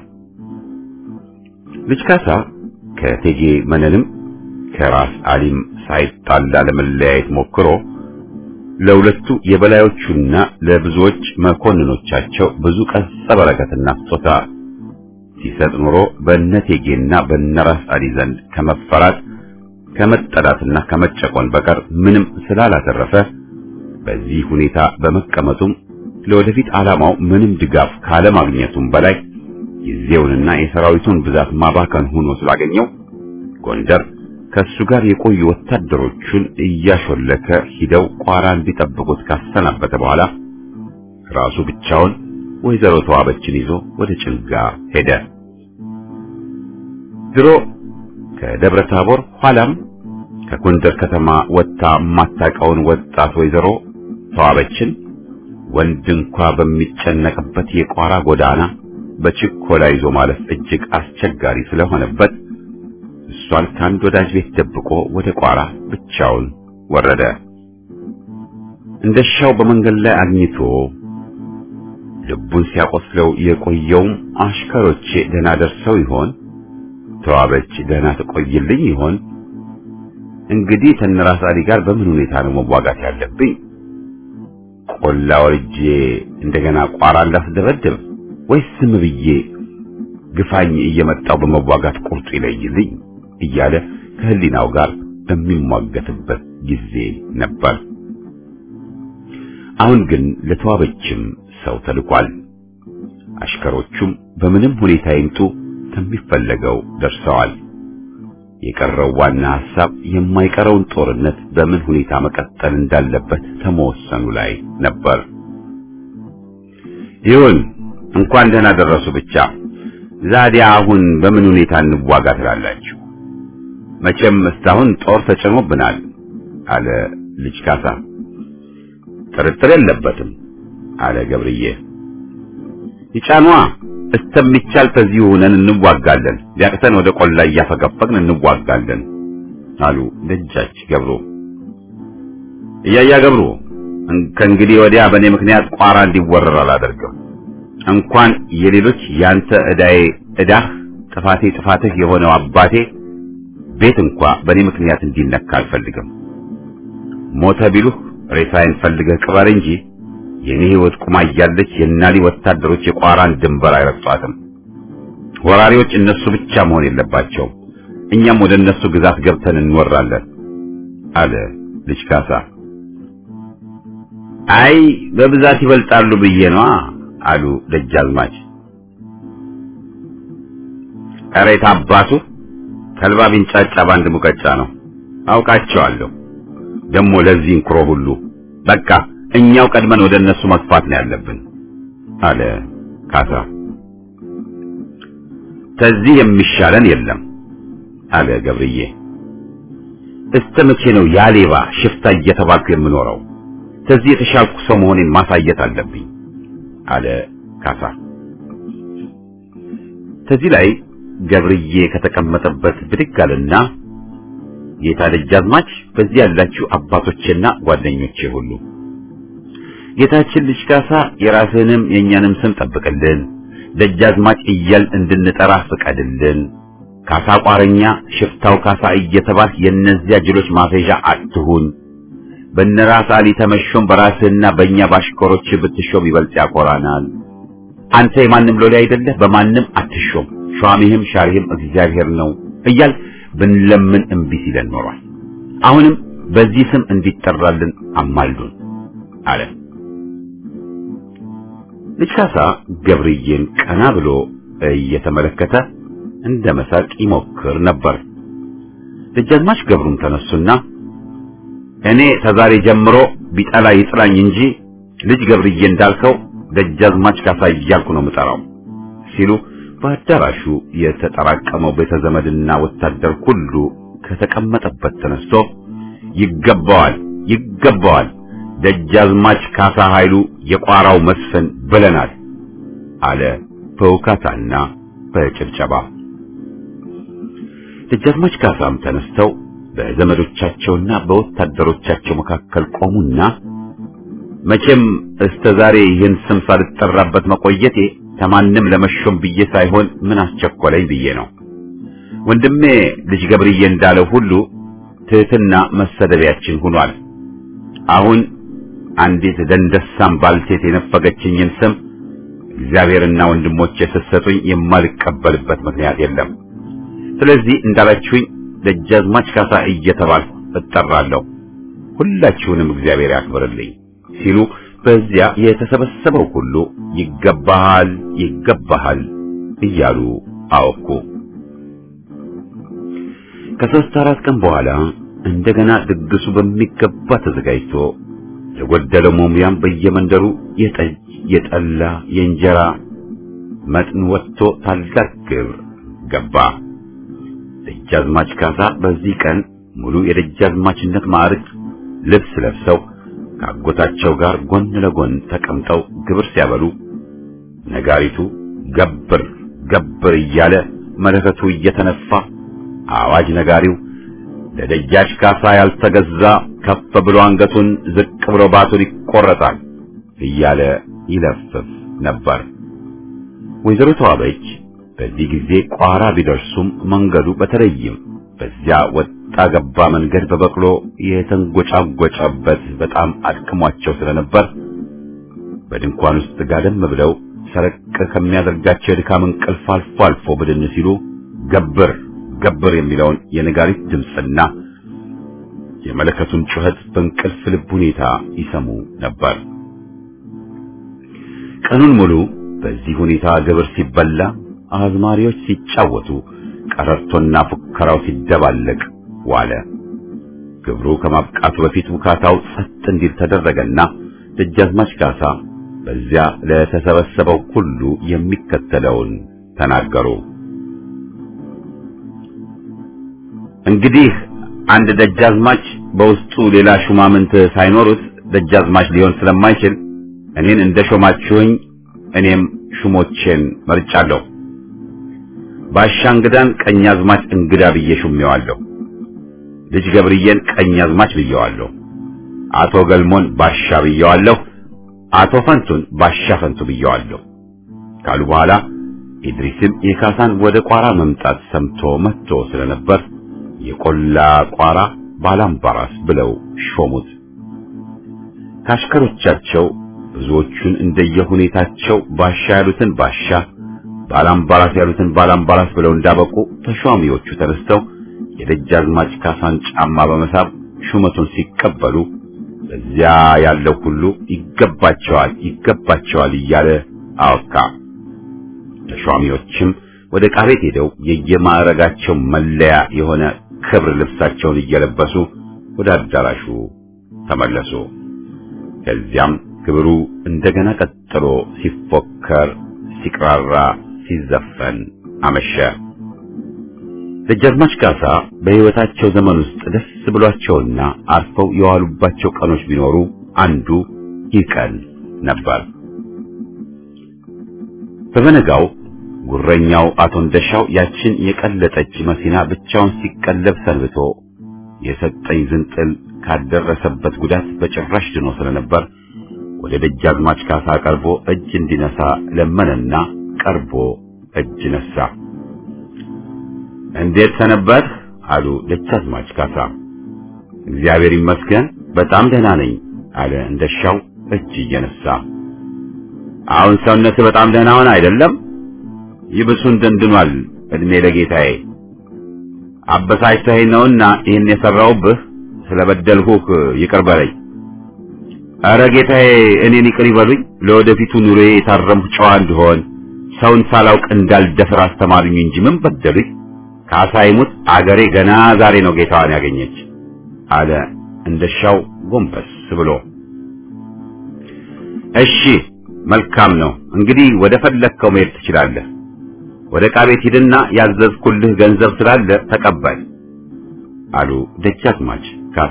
ልጅ ካሳ ከቴጌ መነንም ከራስ አሊም ሳይጣላ ለመለያየት ሞክሮ ለሁለቱ የበላዮቹና ለብዙዎች መኮንኖቻቸው ብዙ ቀጸ በረከትና ስጦታ ሲሰጥ ኖሮ በነቴጌና በነራስ አሊ ዘንድ ከመፈራት ከመጠላትና ከመጨቆን በቀር ምንም ስላላተረፈ በዚህ ሁኔታ በመቀመጡም ለወደፊት ዓላማው ምንም ድጋፍ ካለማግኘቱም በላይ ጊዜውንና የሰራዊቱን ብዛት ማባከን ሆኖ ስላገኘው ጎንደር ከሱ ጋር የቆዩ ወታደሮቹን እያሾለከ ሂደው ቋራ እንዲጠብቁት ካሰናበተ በኋላ ራሱ ብቻውን ወይዘሮ ተዋበችን ይዞ ወደ ጭልጋ ሄደ። ድሮ ከደብረ ታቦር ኋላም ከጎንደር ከተማ ወጣ ማታቀውን ወጣት ወይዘሮ ተዋበችን ወንድ እንኳ በሚጨነቅበት የቋራ ጎዳና በችኮላ ይዞ ማለፍ እጅግ አስቸጋሪ ስለሆነበት እሷን ከአንድ ወዳጅ ቤት ደብቆ ወደ ቋራ ብቻውን ወረደ። እንደሻው በመንገድ ላይ አግኝቶ ልቡን ሲያቆስለው የቆየውም አሽከሮቼ ደህና ደርሰው ይሆን? ተዋበች ደህና ተቆይልኝ ይሆን? እንግዲህ ተነራስ አሊ ጋር በምን ሁኔታ ነው መዋጋት ያለብኝ? ቆላ ወርጄ እንደገና ቋራ እንዳስደበድብ ወይስ ዝም ብዬ ግፋኝ እየመጣው በመዋጋት ቁርጡ ይለይልኝ እያለ ከህሊናው ጋር በሚሟገትበት ጊዜ ነበር። አሁን ግን ለተዋበችም ሰው ተልኳል። አሽከሮቹም በምንም ሁኔታ ይምጡ ከሚፈለገው ደርሰዋል። የቀረው ዋና ሐሳብ የማይቀረውን ጦርነት በምን ሁኔታ መቀጠል እንዳለበት ተመወሰኑ ላይ ነበር። ይሁን እንኳን ደህና ደረሱ ብቻ። ዛዲያ አሁን በምን ሁኔታ እንዋጋ ትላላችሁ? መቼም እስካሁን ጦር ተጭኖብናል አለ ልጅ ካሳ። ጥርጥር የለበትም አለ ገብርዬ። ይጫኗ እስተሚቻል ከዚህ ሆነን እንዋጋለን፣ ቢያቅተን ወደ ቆላ እያፈገፈግን እንዋጋለን አሉ ደጃች ገብሩ። እያያ ገብሩ ከእንግዲህ ወዲያ በእኔ ምክንያት ቋራ እንዲወረር አላደርግም። እንኳን የሌሎች ያንተ ዕዳዬ ዕዳህ ጥፋቴ ጥፋትህ የሆነው አባቴ ቤት እንኳ በእኔ ምክንያት እንዲነካ አልፈልግም። ሞተ ቢሉህ ሬሳዬን ፈልገህ ቅበር እንጂ የኔ ህይወት ቁማ እያለች የናሊ ወታደሮች የቋራን ድንበር አይረግጧትም። ወራሪዎች እነሱ ብቻ መሆን የለባቸውም። እኛም ወደ እነሱ ግዛት ገብተን እንወራለን አለ ልጅ ካሳ። አይ በብዛት ይበልጣሉ ብዬ ነዋ አሉ ደጃዝማች። ኧረ የታባቱ ከልባ ቢንጫጫ ባንድ ሙቀጫ ነው። አውቃቸዋለሁ። ደግሞ ለዚህ እንክሮ ሁሉ በቃ እኛው ቀድመን ወደ እነሱ መግፋት ነው ያለብን አለ ካሳ። ከዚህ የሚሻለን የለም አለ ገብርዬ። እስከ መቼ ነው ያሌባ ሽፍታ እየተባልኩ የምኖረው? ከዚህ የተሻልኩ ሰው መሆኔን ማሳየት አለብኝ አለ ካሳ። ከዚህ ላይ ገብርዬ ከተቀመጠበት ብድግ አለና ጌታ ደጃዝማች፣ በዚህ ያላችሁ አባቶቼና ጓደኞቼ ሁሉ ጌታችን ልጅ ካሳ የራስህንም የእኛንም ስም ጠብቅልን፣ ደጃዝማች እያል እንድንጠራ ፍቀድልን። ካሳ ቋረኛ፣ ሽፍታው ካሳ እየተባልክ የእነዚያ ጅሎች ማፈዣ አትሁን። በነራስ አሊ ተመሾም በራስህና በእኛ ባሽከሮች ብትሾም ይበልጥ ያኮራናል። አንተ የማንም ሎሌ አይደለህ፣ በማንም አትሾም፣ ሿሚህም ሻሪህም እግዚአብሔር ነው እያል ብንለምን እምቢ ሲለን ኖሯል። አሁንም በዚህ ስም እንዲጠራልን አማልዱን አለ። ልጅ ካሳ ገብርዬን ቀና ብሎ እየተመለከተ እንደ መሳቅ ይሞክር ነበር። ደጃዝማች ገብሩም ተነሱና እኔ ከዛሬ ጀምሮ ቢጠላ ይጥላኝ እንጂ ልጅ ገብርዬ እንዳልከው ደጃዝማች ካሳ እያልኩ ነው የምጠራው ሲሉ በአዳራሹ የተጠራቀመው ቤተዘመድና ወታደር ሁሉ ከተቀመጠበት ተነስቶ ይገባዋል ይገባዋል ደጃዝማች ካሳ ኃይሉ የቋራው መስፍን ብለናል አለ በውካታና በጭብጨባ። ደጃዝማች ካሳም ተነስተው በዘመዶቻቸውና በወታደሮቻቸው መካከል ቆሙና መቼም እስተዛሬ ይህን ስም ሳልጠራበት መቆየቴ ተማንም ለመሾም ብዬ ሳይሆን ምን አስቸኮለኝ ብዬ ነው። ወንድሜ ልጅ ገብርዬ እንዳለው ሁሉ ትህትና መሰደቢያችን ሆኗል። አሁን አንዲት ደንደሳም ባልቴት የነፈገችኝን ስም እግዚአብሔርና ወንድሞቼ ሲሰጡኝ የማልቀበልበት ምክንያት የለም። ስለዚህ እንዳላችሁኝ ደጃዝማች ካሳ እየተባልኩ እጠራለሁ። ሁላችሁንም እግዚአብሔር ያክብርልኝ ሲሉ በዚያ የተሰበሰበው ሁሉ ይገባሃል ይገባሃል እያሉ አወኩ። ከሶስት አራት ቀን በኋላ እንደገና ድግሱ በሚገባ ተዘጋጅቶ የጎደለው ሞሚያም በየመንደሩ የጠጅ የጠላ የእንጀራ መጥን ወጥቶ ታላቅ ግብር ገባ። ደጃዝማች ካሳ በዚህ ቀን ሙሉ የደጃዝማችነት ማዕረግ ልብስ ለብሰው ከአጎታቸው ጋር ጎን ለጎን ተቀምጠው ግብር ሲያበሉ ነጋሪቱ ገብር ገብር እያለ መለከቱ እየተነፋ አዋጅ ነጋሪው ለደጃች ካሳ ያልተገዛ ከፍ ብሎ አንገቱን ዝቅ ብሎ ባቱን ይቆረጣል እያለ ይለፍፍ ነበር። ወይዘሮ ተዋበች በዚህ ጊዜ ቋራ ቢደርሱም መንገዱ በተለይም በዚያ ወጣ ገባ መንገድ በበቅሎ የተንጎጫጎጨበት በጣም አድክሟቸው ስለነበር በድንኳን ውስጥ ጋደም ብለው ሰረቅ ከሚያደርጋቸው የድካም እንቅልፍ አልፎ አልፎ ብድን ሲሉ ገብር ገብር የሚለውን የነጋሪት ድምፅና የመለከቱን ጩኸት በእንቅልፍ ልብ ሁኔታ ይሰሙ ነበር። ቀኑን ሙሉ በዚህ ሁኔታ ግብር ሲበላ፣ አዝማሪዎች ሲጫወቱ፣ ቀረርቶና ፉከራው ሲደባለቅ ዋለ። ግብሩ ከማብቃቱ በፊት ውካታው ጸጥ እንዲል ተደረገና ደጃዝማች ካሳ በዚያ ለተሰበሰበው ሁሉ የሚከተለውን ተናገሩ። እንግዲህ አንድ ደጃዝማች በውስጡ ሌላ ሹማምንት ሳይኖሩት ደጃዝማች ሊሆን ስለማይችል እኔን እንደሾማችሁኝ እኔም ሹሞቼን መርጫለሁ። ባሻ እንግዳን ቀኛዝማች እንግዳ ብዬ ሹሜዋለሁ። ልጅ ገብርዬን ቀኛዝማች ብዬዋለሁ። አቶ ገልሞን ባሻ ብዬዋለሁ። አቶ ፈንቱን ባሻ ፈንቱ ብዬዋለሁ ካሉ በኋላ ኢድሪስም የካሳን ወደ ቋራ መምጣት ሰምቶ መጥቶ ስለነበር የቆላ ቋራ ባላምባራስ ብለው ሾሙት። ካሽከሮቻቸው ብዙዎቹን እንደየሁኔታቸው ባሻ ያሉትን ባሻ ባላምባራስ ያሉትን ባላምባራስ ብለው እንዳበቁ ተሿሚዎቹ ተነስተው የደጃዝማች ካሳን ጫማ በመሳብ ሹመቱን ሲቀበሉ በዚያ ያለው ሁሉ ይገባቸዋል ይገባቸዋል እያለ አወካ። ተሿሚዎችም ወደ ዕቃ ቤት ሄደው የየማዕረጋቸው መለያ የሆነ ክብር ልብሳቸውን እየለበሱ ወደ አዳራሹ ተመለሱ። ከዚያም ክብሩ እንደገና ቀጥሎ ሲፎከር ሲቅራራ ሲዘፈን አመሸ። ደጃዝማች ካሳ በሕይወታቸው ዘመን ውስጥ ደስ ብሏቸውና አርፈው የዋሉባቸው ቀኖች ቢኖሩ አንዱ ይህ ቀን ነበር። በበነጋው ጉረኛው አቶ እንደሻው ያችን የቀለጠች መሲና ብቻውን ሲቀለብ ሰንብቶ የሰጠኝ ዝንጥል ካደረሰበት ጉዳት በጭራሽ ድኖ ስለነበር ወደ ደጃዝማች ካሳ ቀርቦ እጅ እንዲነሳ ለመነና ቀርቦ እጅ ነሳ። እንዴት ሰነበት አሉ ደጃዝማች ካሳ። እግዚአብሔር ይመስገን በጣም ደህና ነኝ አለ እንደሻው እጅ እየነሳ። አሁን ሰውነትህ በጣም ደህና ሆነ አይደለም? ይብሱን ደንድኗል። እድሜ ለጌታዬ አበሳጭተኸኝ ነውና ይህን የሰራውብህ ስለበደልሁህ ይቅር በለኝ። ኧረ ጌታዬ እኔን ይቅር ይበሉኝ። ለወደፊቱ ኑሮዬ የታረምኩ ጨዋ እንድሆን ሰውን ሳላውቅ እንዳልደፍር አስተማሩኝ እንጂ ምን በደሉኝ? ካሳ ይሙት አገሬ ገና ዛሬ ነው ጌታዋን ያገኘች አለ እንደሻው ጎንበስ ብሎ። እሺ መልካም ነው፣ እንግዲህ ወደ ፈለግከው መሄድ ትችላለህ። ወደ ዕቃ ቤት ሂድና ያዘዝኩልህ ገንዘብ ስላለ ተቀበል አሉ ደጃዝማች ካሳ።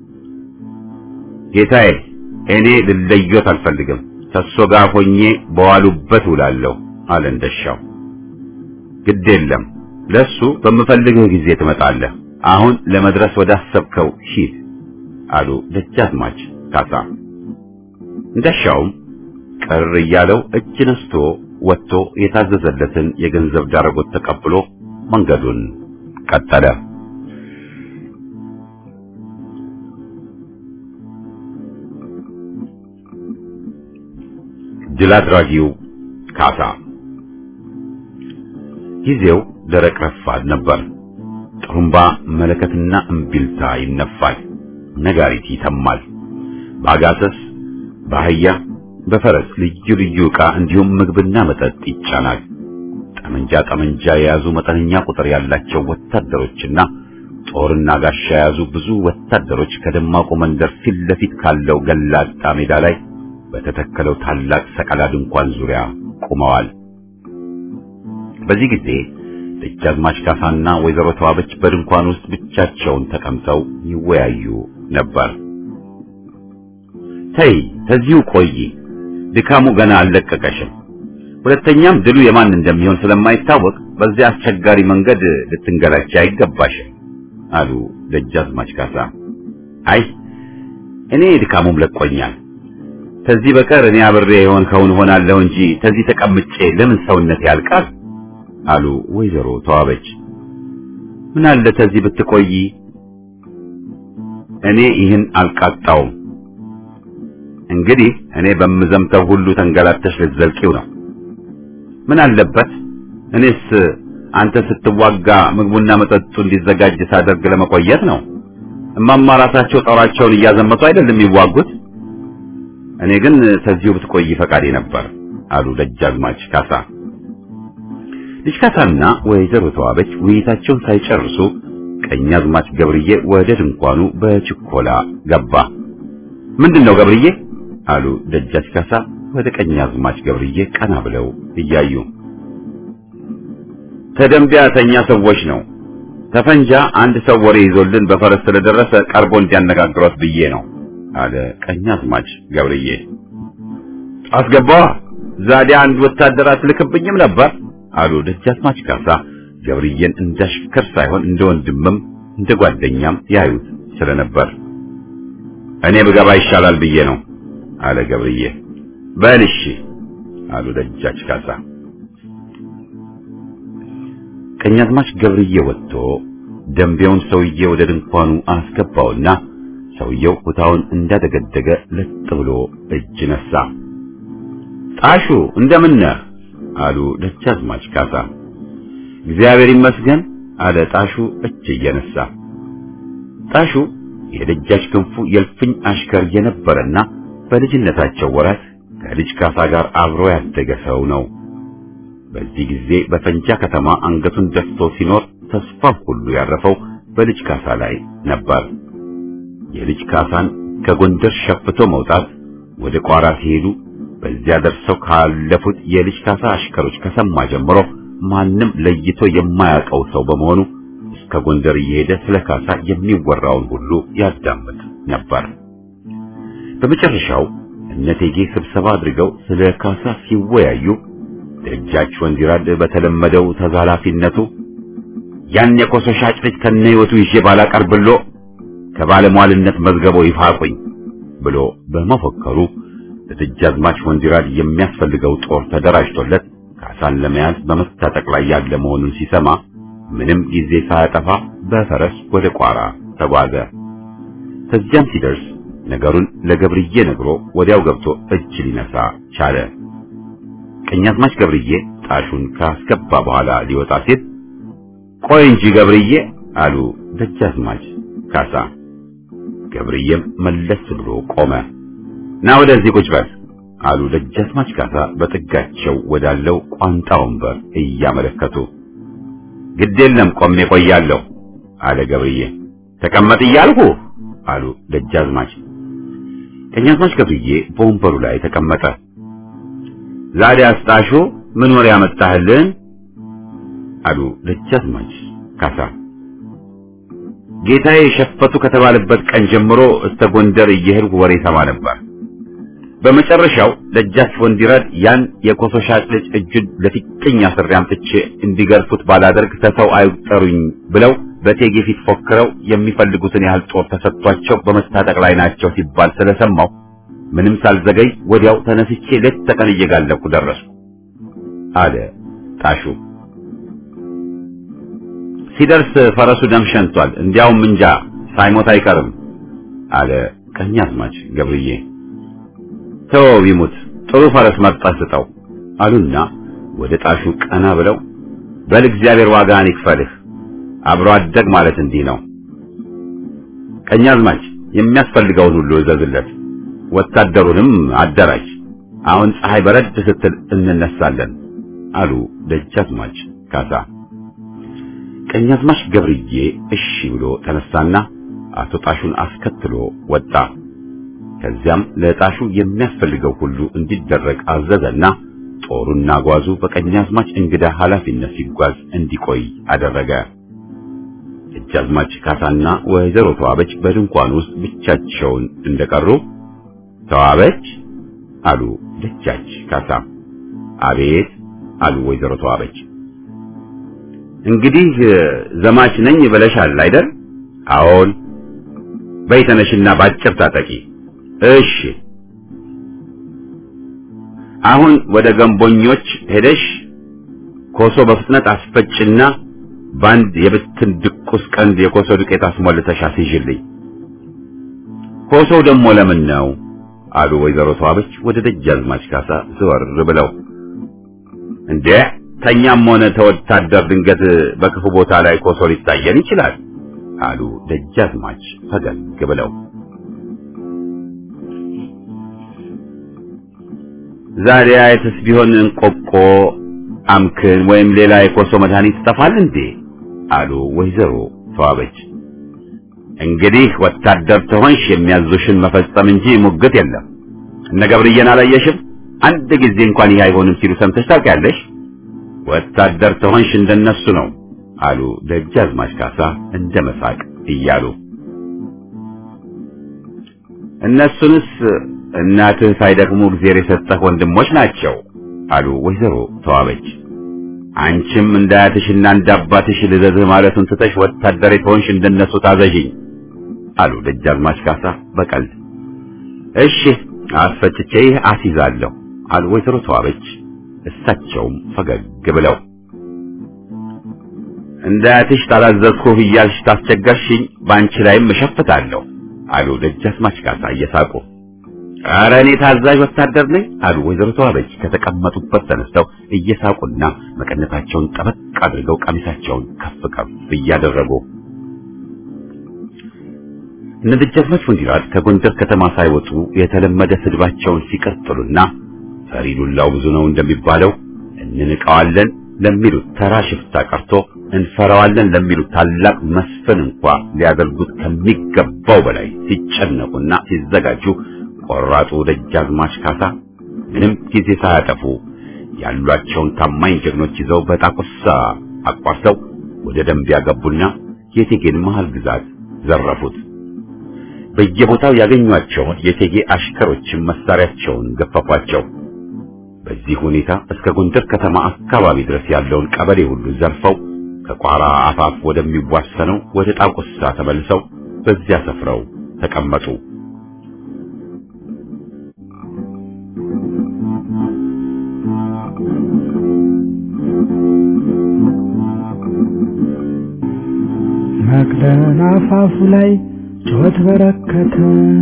ጌታዬ እኔ ልለዮት አልፈልግም፣ ተሶ ጋር ሆኜ በዋሉበት ውላለሁ አለ እንደሻው። ግድ የለም ለሱ በመፈልግህ ጊዜ ትመጣለህ። አሁን ለመድረስ ወዳሰብከው ሂድ አሉ ደጃዝማች ካሳ። እንደሻውም ቅር እያለው እጅ ነስቶ ወጥቶ የታዘዘለትን የገንዘብ ዳረጎት ተቀብሎ መንገዱን ቀጠለ። ድል አድራጊው ካሳ። ጊዜው ደረቅ ረፋድ ነበር። ጥሩምባ መለከትና እምቢልታ ይነፋል፣ ነጋሪት ይተማል። በአጋሰስ በአህያ በፈረስ ልዩ ልዩ ዕቃ እንዲሁም ምግብና መጠጥ ይጫናል። ጠመንጃ ጠመንጃ የያዙ መጠነኛ ቁጥር ያላቸው ወታደሮችና ጦርና ጋሻ የያዙ ብዙ ወታደሮች ከደማቁ መንደር ፊት ለፊት ካለው ገላጣ ሜዳ ላይ በተተከለው ታላቅ ሰቀላ ድንኳን ዙሪያ ቆመዋል። በዚህ ጊዜ ደጃዝማች ካሳና ወይዘሮ ተዋበች በድንኳን ውስጥ ብቻቸውን ተቀምጠው ይወያዩ ነበር። ተይ ተዚሁ ቆይ፣ ድካሙ ገና አልለቀቀሽም። ሁለተኛም ድሉ የማን እንደሚሆን ስለማይታወቅ በዚያ አስቸጋሪ መንገድ ልትንገላች አይገባሽም አሉ ደጃዝማች ካሳ። አይ እኔ ድካሙም ለቆኛል። ከዚህ በቀር እኔ አብሬ የሆንከውን ሆናለሁ እንጂ ከዚህ ተቀምጬ ለምን ሰውነት ያልቃል አሉ ወይዘሮ ተዋበች። ምን አለ ከዚህ ብትቆይ? እኔ ይህን አልቃጣውም። እንግዲህ እኔ በምዘምተው ሁሉ ተንገላተሽ ልትዘልቂው ነው። ምን አለበት እኔስ አንተ ስትዋጋ ምግቡና መጠጡ እንዲዘጋጅ ሳደርግ ለመቆየት ነው። እማማ ራሳቸው ጦራቸውን እያዘመቱ አይደለም የሚዋጉት። እኔ ግን ተዚሁ ብትቆይ ፈቃዴ ነበር አሉ ደጃዝማች ካሳ። ልጅ ካሳና ወይዘሮ ተዋበች ውይይታቸውን ሳይጨርሱ ቀኛዝማች ገብርዬ ወደ ድንኳኑ በችኮላ ገባ። ምንድነው ገብርዬ አሉ ደጃች ካሳ ወደ ቀኛዝማች ገብርዬ ቀና ብለው እያዩ። ተደምቢያ ተኛ ሰዎች ነው። ተፈንጃ አንድ ሰው ወሬ ይዞልን በፈረስ ስለደረሰ ቀርቦ እንዲያነጋግሯት ብዬ ነው አለ ቀኛዝማች ገብርዬ። አስገባዋ ዛዲያ አንድ ወታደር አትልክብኝም ነበር አሉ ደጃዝማች ካሳ ገብርዬን እንዳሽከር ሳይሆን እንደ ወንድምም እንደ ጓደኛም ያዩት ስለነበር። እኔ ብገባ ይሻላል ብዬ ነው አለ ገብርዬ። በልሽ አሉ ደጃች ካሳ። ቀኛዝማች ገብርዬ ወጥቶ ደምቤውን ሰውዬ ወደ ድንኳኑ አስገባውና ሰውየው ኩታውን እንዳደገደገ ለጥ ብሎ እጅ ነሳ። ጣሹ እንደምን ነህ አሉ ደጃዝማች ካሳ። እግዚአብሔር ይመስገን አለ ጣሹ እጅ እየነሳ። ጣሹ የደጃች ክንፉ የልፍኝ አሽከር የነበረና በልጅነታቸው ወራት ከልጅ ካሳ ጋር አብሮ ያደገ ሰው ነው። በዚህ ጊዜ በፈንጃ ከተማ አንገቱን ደፍቶ ሲኖር ተስፋው ሁሉ ያረፈው በልጅ ካሳ ላይ ነበር። የልጅ ካሳን ከጎንደር ሸፍቶ መውጣት ወደ ቋራ ሲሄዱ በዚያ ደርሰው ካለፉት የልጅ ካሳ አሽከሮች ከሰማ ጀምሮ ማንም ለይቶ የማያውቀው ሰው በመሆኑ እስከ ጎንደር እየሄደ ስለ ካሳ የሚወራውን ሁሉ ያዳምጥ ነበር። በመጨረሻው እነቴጌ ስብሰባ አድርገው ስለ ካሳ ሲወያዩ ደጃች ወንዲራድ በተለመደው ተዛላፊነቱ ያን የኮሶ ሻጭ ልጅ ከነህይወቱ ይዤ ባላቀርብሎ ከባለሟልነት መዝገቦ ይፋቁኝ ብሎ በመፎከሩ ለደጃዝማች ወንዲራድ የሚያስፈልገው ጦር ተደራጅቶለት ካሳን ለመያዝ በመታጠቅ ላይ ያለ መሆኑን ሲሰማ ምንም ጊዜ ሳያጠፋ በፈረስ ወደ ቋራ ተጓዘ። ከዚያም ሲደርስ ነገሩን ለገብርዬ ነግሮ ወዲያው ገብቶ እጅ ሊነሳ ቻለ። ቀኛዝማች ገብርዬ ጣሹን ካስገባ በኋላ ሊወጣ ሲል ቆይ እንጂ ገብርዬ አሉ ደጃዝማች ካሳ። ገብርዬም መለስ ብሎ ቆመ። ና ወደዚህ ቁጭ በል አሉ ደጃዝማች ካሳ በጥጋቸው ወዳለው ቋንጣ ወንበር እያመለከቱ። ግድ የለም ቆሜ ቆያለሁ አለ ገብርዬ። ተቀመጥ እያልሁ አሉ ደጃዝማች። ቀኛዝማች ገብርዬ በወንበሩ ላይ ተቀመጠ። ዛሬ አስጣሹ ምን ወሬ ያመጣህልን አሉ ደጃዝማች ካሳ። ጌታዬ ሸፈቱ ከተባለበት ቀን ጀምሮ እስከ ጎንደር እየሄድኩ ወሬ ሰማ ነበር። በመጨረሻው ደጃች ወንዲራድ ያን የኮሶ ሻጭ ልጅ እጁን ለፊጥኝ አስሬ አምጥቼ እንዲገርፉት ባላደርግ ተሰው አይጠሩኝ ብለው በቴጌ ፊት ፎክረው የሚፈልጉትን ያህል ጦር ተሰጥቷቸው በመታጠቅ ላይ ናቸው ሲባል ስለሰማው ምንም ሳልዘገይ ወዲያው ተነስቼ ሌት ተቀን እየጋለብኩ ደረስኩ አለ ጣሹ። ሲደርስ ፈረሱ ደም ሸንቷል፣ እንዲያውም እንጃ ሳይሞት አይቀርም አለ ቀኛዝማች ገብርዬ። ተው ይሙት፣ ጥሩ ፈረስ መርጠህ ስጠው አሉና ወደ ጣሹ ቀና ብለው በል እግዚአብሔር ዋጋን ይክፈልህ፣ አብሮ አደግ ማለት እንዲህ ነው። ቀኛዝማች የሚያስፈልገውን ሁሉ እዘዝለት፣ ወታደሩንም አደራጅ፣ አሁን ፀሐይ በረድ ስትል እንነሳለን አሉ ደጃዝማች ካሳ። ቀኛዝማች ገብርዬ እሺ ብሎ ተነሳና አቶ ጣሹን አስከትሎ ወጣ። ከዚያም ለጣሹ የሚያስፈልገው ሁሉ እንዲደረግ አዘዘና ጦሩና ጓዙ በቀኛዝማች እንግዳ ኃላፊነት ሲጓዝ እንዲቆይ አደረገ። ደጃዝማች ካሳና ወይዘሮ ተዋበች በድንኳን ውስጥ ብቻቸውን እንደቀሩ ተዋበች አሉ ደጃች ካሳ። አቤት አሉ ወይዘሮ ተዋበች። እንግዲህ ዘማች ነኝ ብለሻል አይደል? አዎን። በይተነሽና ባጭር ታጠቂ። እሺ። አሁን ወደ ገንቦኞች ሄደሽ ኮሶ በፍጥነት አስፈጭና ባንድ የብትን ድቁስ ቀንድ የኮሶ ዱቄት አስሞልተሽ አስይዥልኝ። ኮሶው ደግሞ ለምን ነው አሉ ወይዘሮ ተዋበች ወደ ደጃዝማች ካሳ ዘወር ብለው። እንዴ ተኛም ሆነ ተወታደር ድንገት በክፉ ቦታ ላይ ኮሶ ሊታየን ይችላል አሉ ደጃዝማች ፈገግ ብለው። ዛሬ አይተስ ቢሆን እንቆቆ አምክን ወይም ሌላ የኮሶ መድኃኒት ይጠፋል እንዴ አሉ ወይዘሮ ተዋበች። እንግዲህ ወታደር ተሆንሽ የሚያዙሽን መፈጸም እንጂ ሙግት የለም። እነ ገብርዬን አላየሽም? አንድ ጊዜ እንኳን ይሄ አይሆንም ሲሉ ሰምተሽ ታውቂያለሽ? ወታደር ተሆንሽ እንደነሱ ነው አሉ ደጃዝማች ካሳ እንደ መሳቅ እያሉ። እነሱንስ እናትህ ሳይደክሙ እግዚአብሔር የሰጠህ ወንድሞች ናቸው አሉ ወይዘሮ ተዋበች። አንቺም እንዳያትሽና እንዳባትሽ ልዘዝህ ማለቱን ትተሽ ወታደር ተሆንሽ እንደነሱ ታዘዥኝ አሉ ደጃዝማች ካሳ በቀልድ። እሺ አስፈጭቼ አስይዛለሁ አሉ ወይዘሮ ተዋበች እሳቸውም ፈገግ ብለው። እንዳያትሽ ታላዘዝኩህ እያልሽ ታስቸገርሽኝ፣ ባንቺ ላይም እሸፍታለሁ አሉ ደጃዝማች ካሳ እየሳቁ። አረኔ ታዛዥ ወታደር ነኝ አሉ ወይዘሮ ተዋበች ከተቀመጡበት ተነስተው እየሳቁና መቀነታቸውን ጠበቅ አድርገው ቀሚሳቸውን ከፍ ከፍ እያደረጉ። እነደጃዝማች ወንዲራድ ከጎንደር ከተማ ሳይወጡ የተለመደ ስድባቸውን ሲቀጥሉና ፈሪዱላው ብዙ ነው እንደሚባለው እንንቀዋለን ለሚሉት ተራ ሽፍታ ቀርቶ እንፈራዋለን ለሚሉት ታላቅ መስፍን እንኳን ሊያደርጉት ከሚገባው በላይ ሲጨነቁና ሲዘጋጁ ቆራጡ ደጃዝማች ካሳ ምንም ጊዜ ሳያጠፉ ያሏቸውን ታማኝ ጀግኖች ይዘው በጣቁሳ አቋርተው ወደ ደንቢያ ገቡና የቴጌን መሃል ግዛት ዘረፉት። በየቦታው ያገኟቸውን የቴጌ አሽከሮችን መሳሪያቸውን ገፈፏቸው። በዚህ ሁኔታ እስከ ጎንደር ከተማ አካባቢ ድረስ ያለውን ቀበሌ ሁሉ ዘርፈው ከቋራ አፋፍ ወደሚዋሰነው ወደ ጣቁሳ ተመልሰው በዚያ ሰፍረው ተቀመጡ። መቅደላ አፋፉ ላይ ጩኸት በረከተ፣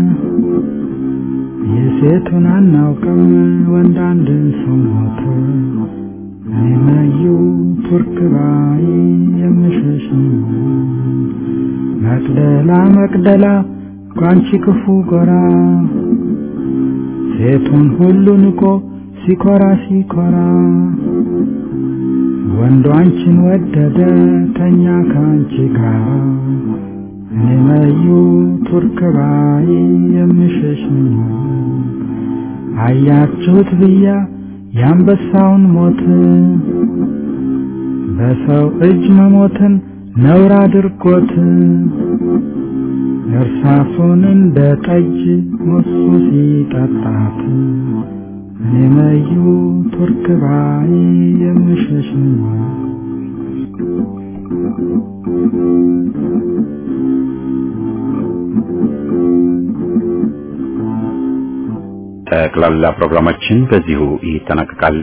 የሴቱን አናውቅም ወንድ አንድ ሰው ሞተ። እኔናዩ ቱርክ ባይ የምሸሽ መቅደላ መቅደላ ጓንቺ ክፉ ጎራ፣ ሴቱን ሁሉ ንቆ ሲኮራ ሲኮራ፣ ወንዱ አንቺን ወደደ ተኛ ካንቺ ጋር። እኔናዩ ቱርክ ባይ የምሸሽ አያችሁት ብያ የአንበሳውን ሞት፣ በሰው እጅ መሞትን ነውር አድርጎት፣ እርሳሱን እንደ ጠጅ ሞሱ ሲጠጣት። እኔናዩ ቱርክ ባይ የምሸሽ ጠቅላላ ፕሮግራማችን በዚሁ ይጠናቀቃል።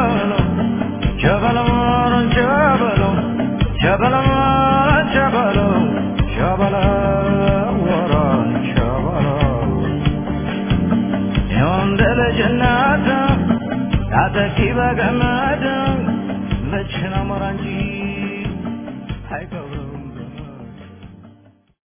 Jabala, Jabala, Jabala, ሸበላ ወራን ሸበላ የወንድ ልጅ እናት ታጠቂ በገመድ መችን አሞራ እንጂ አይገ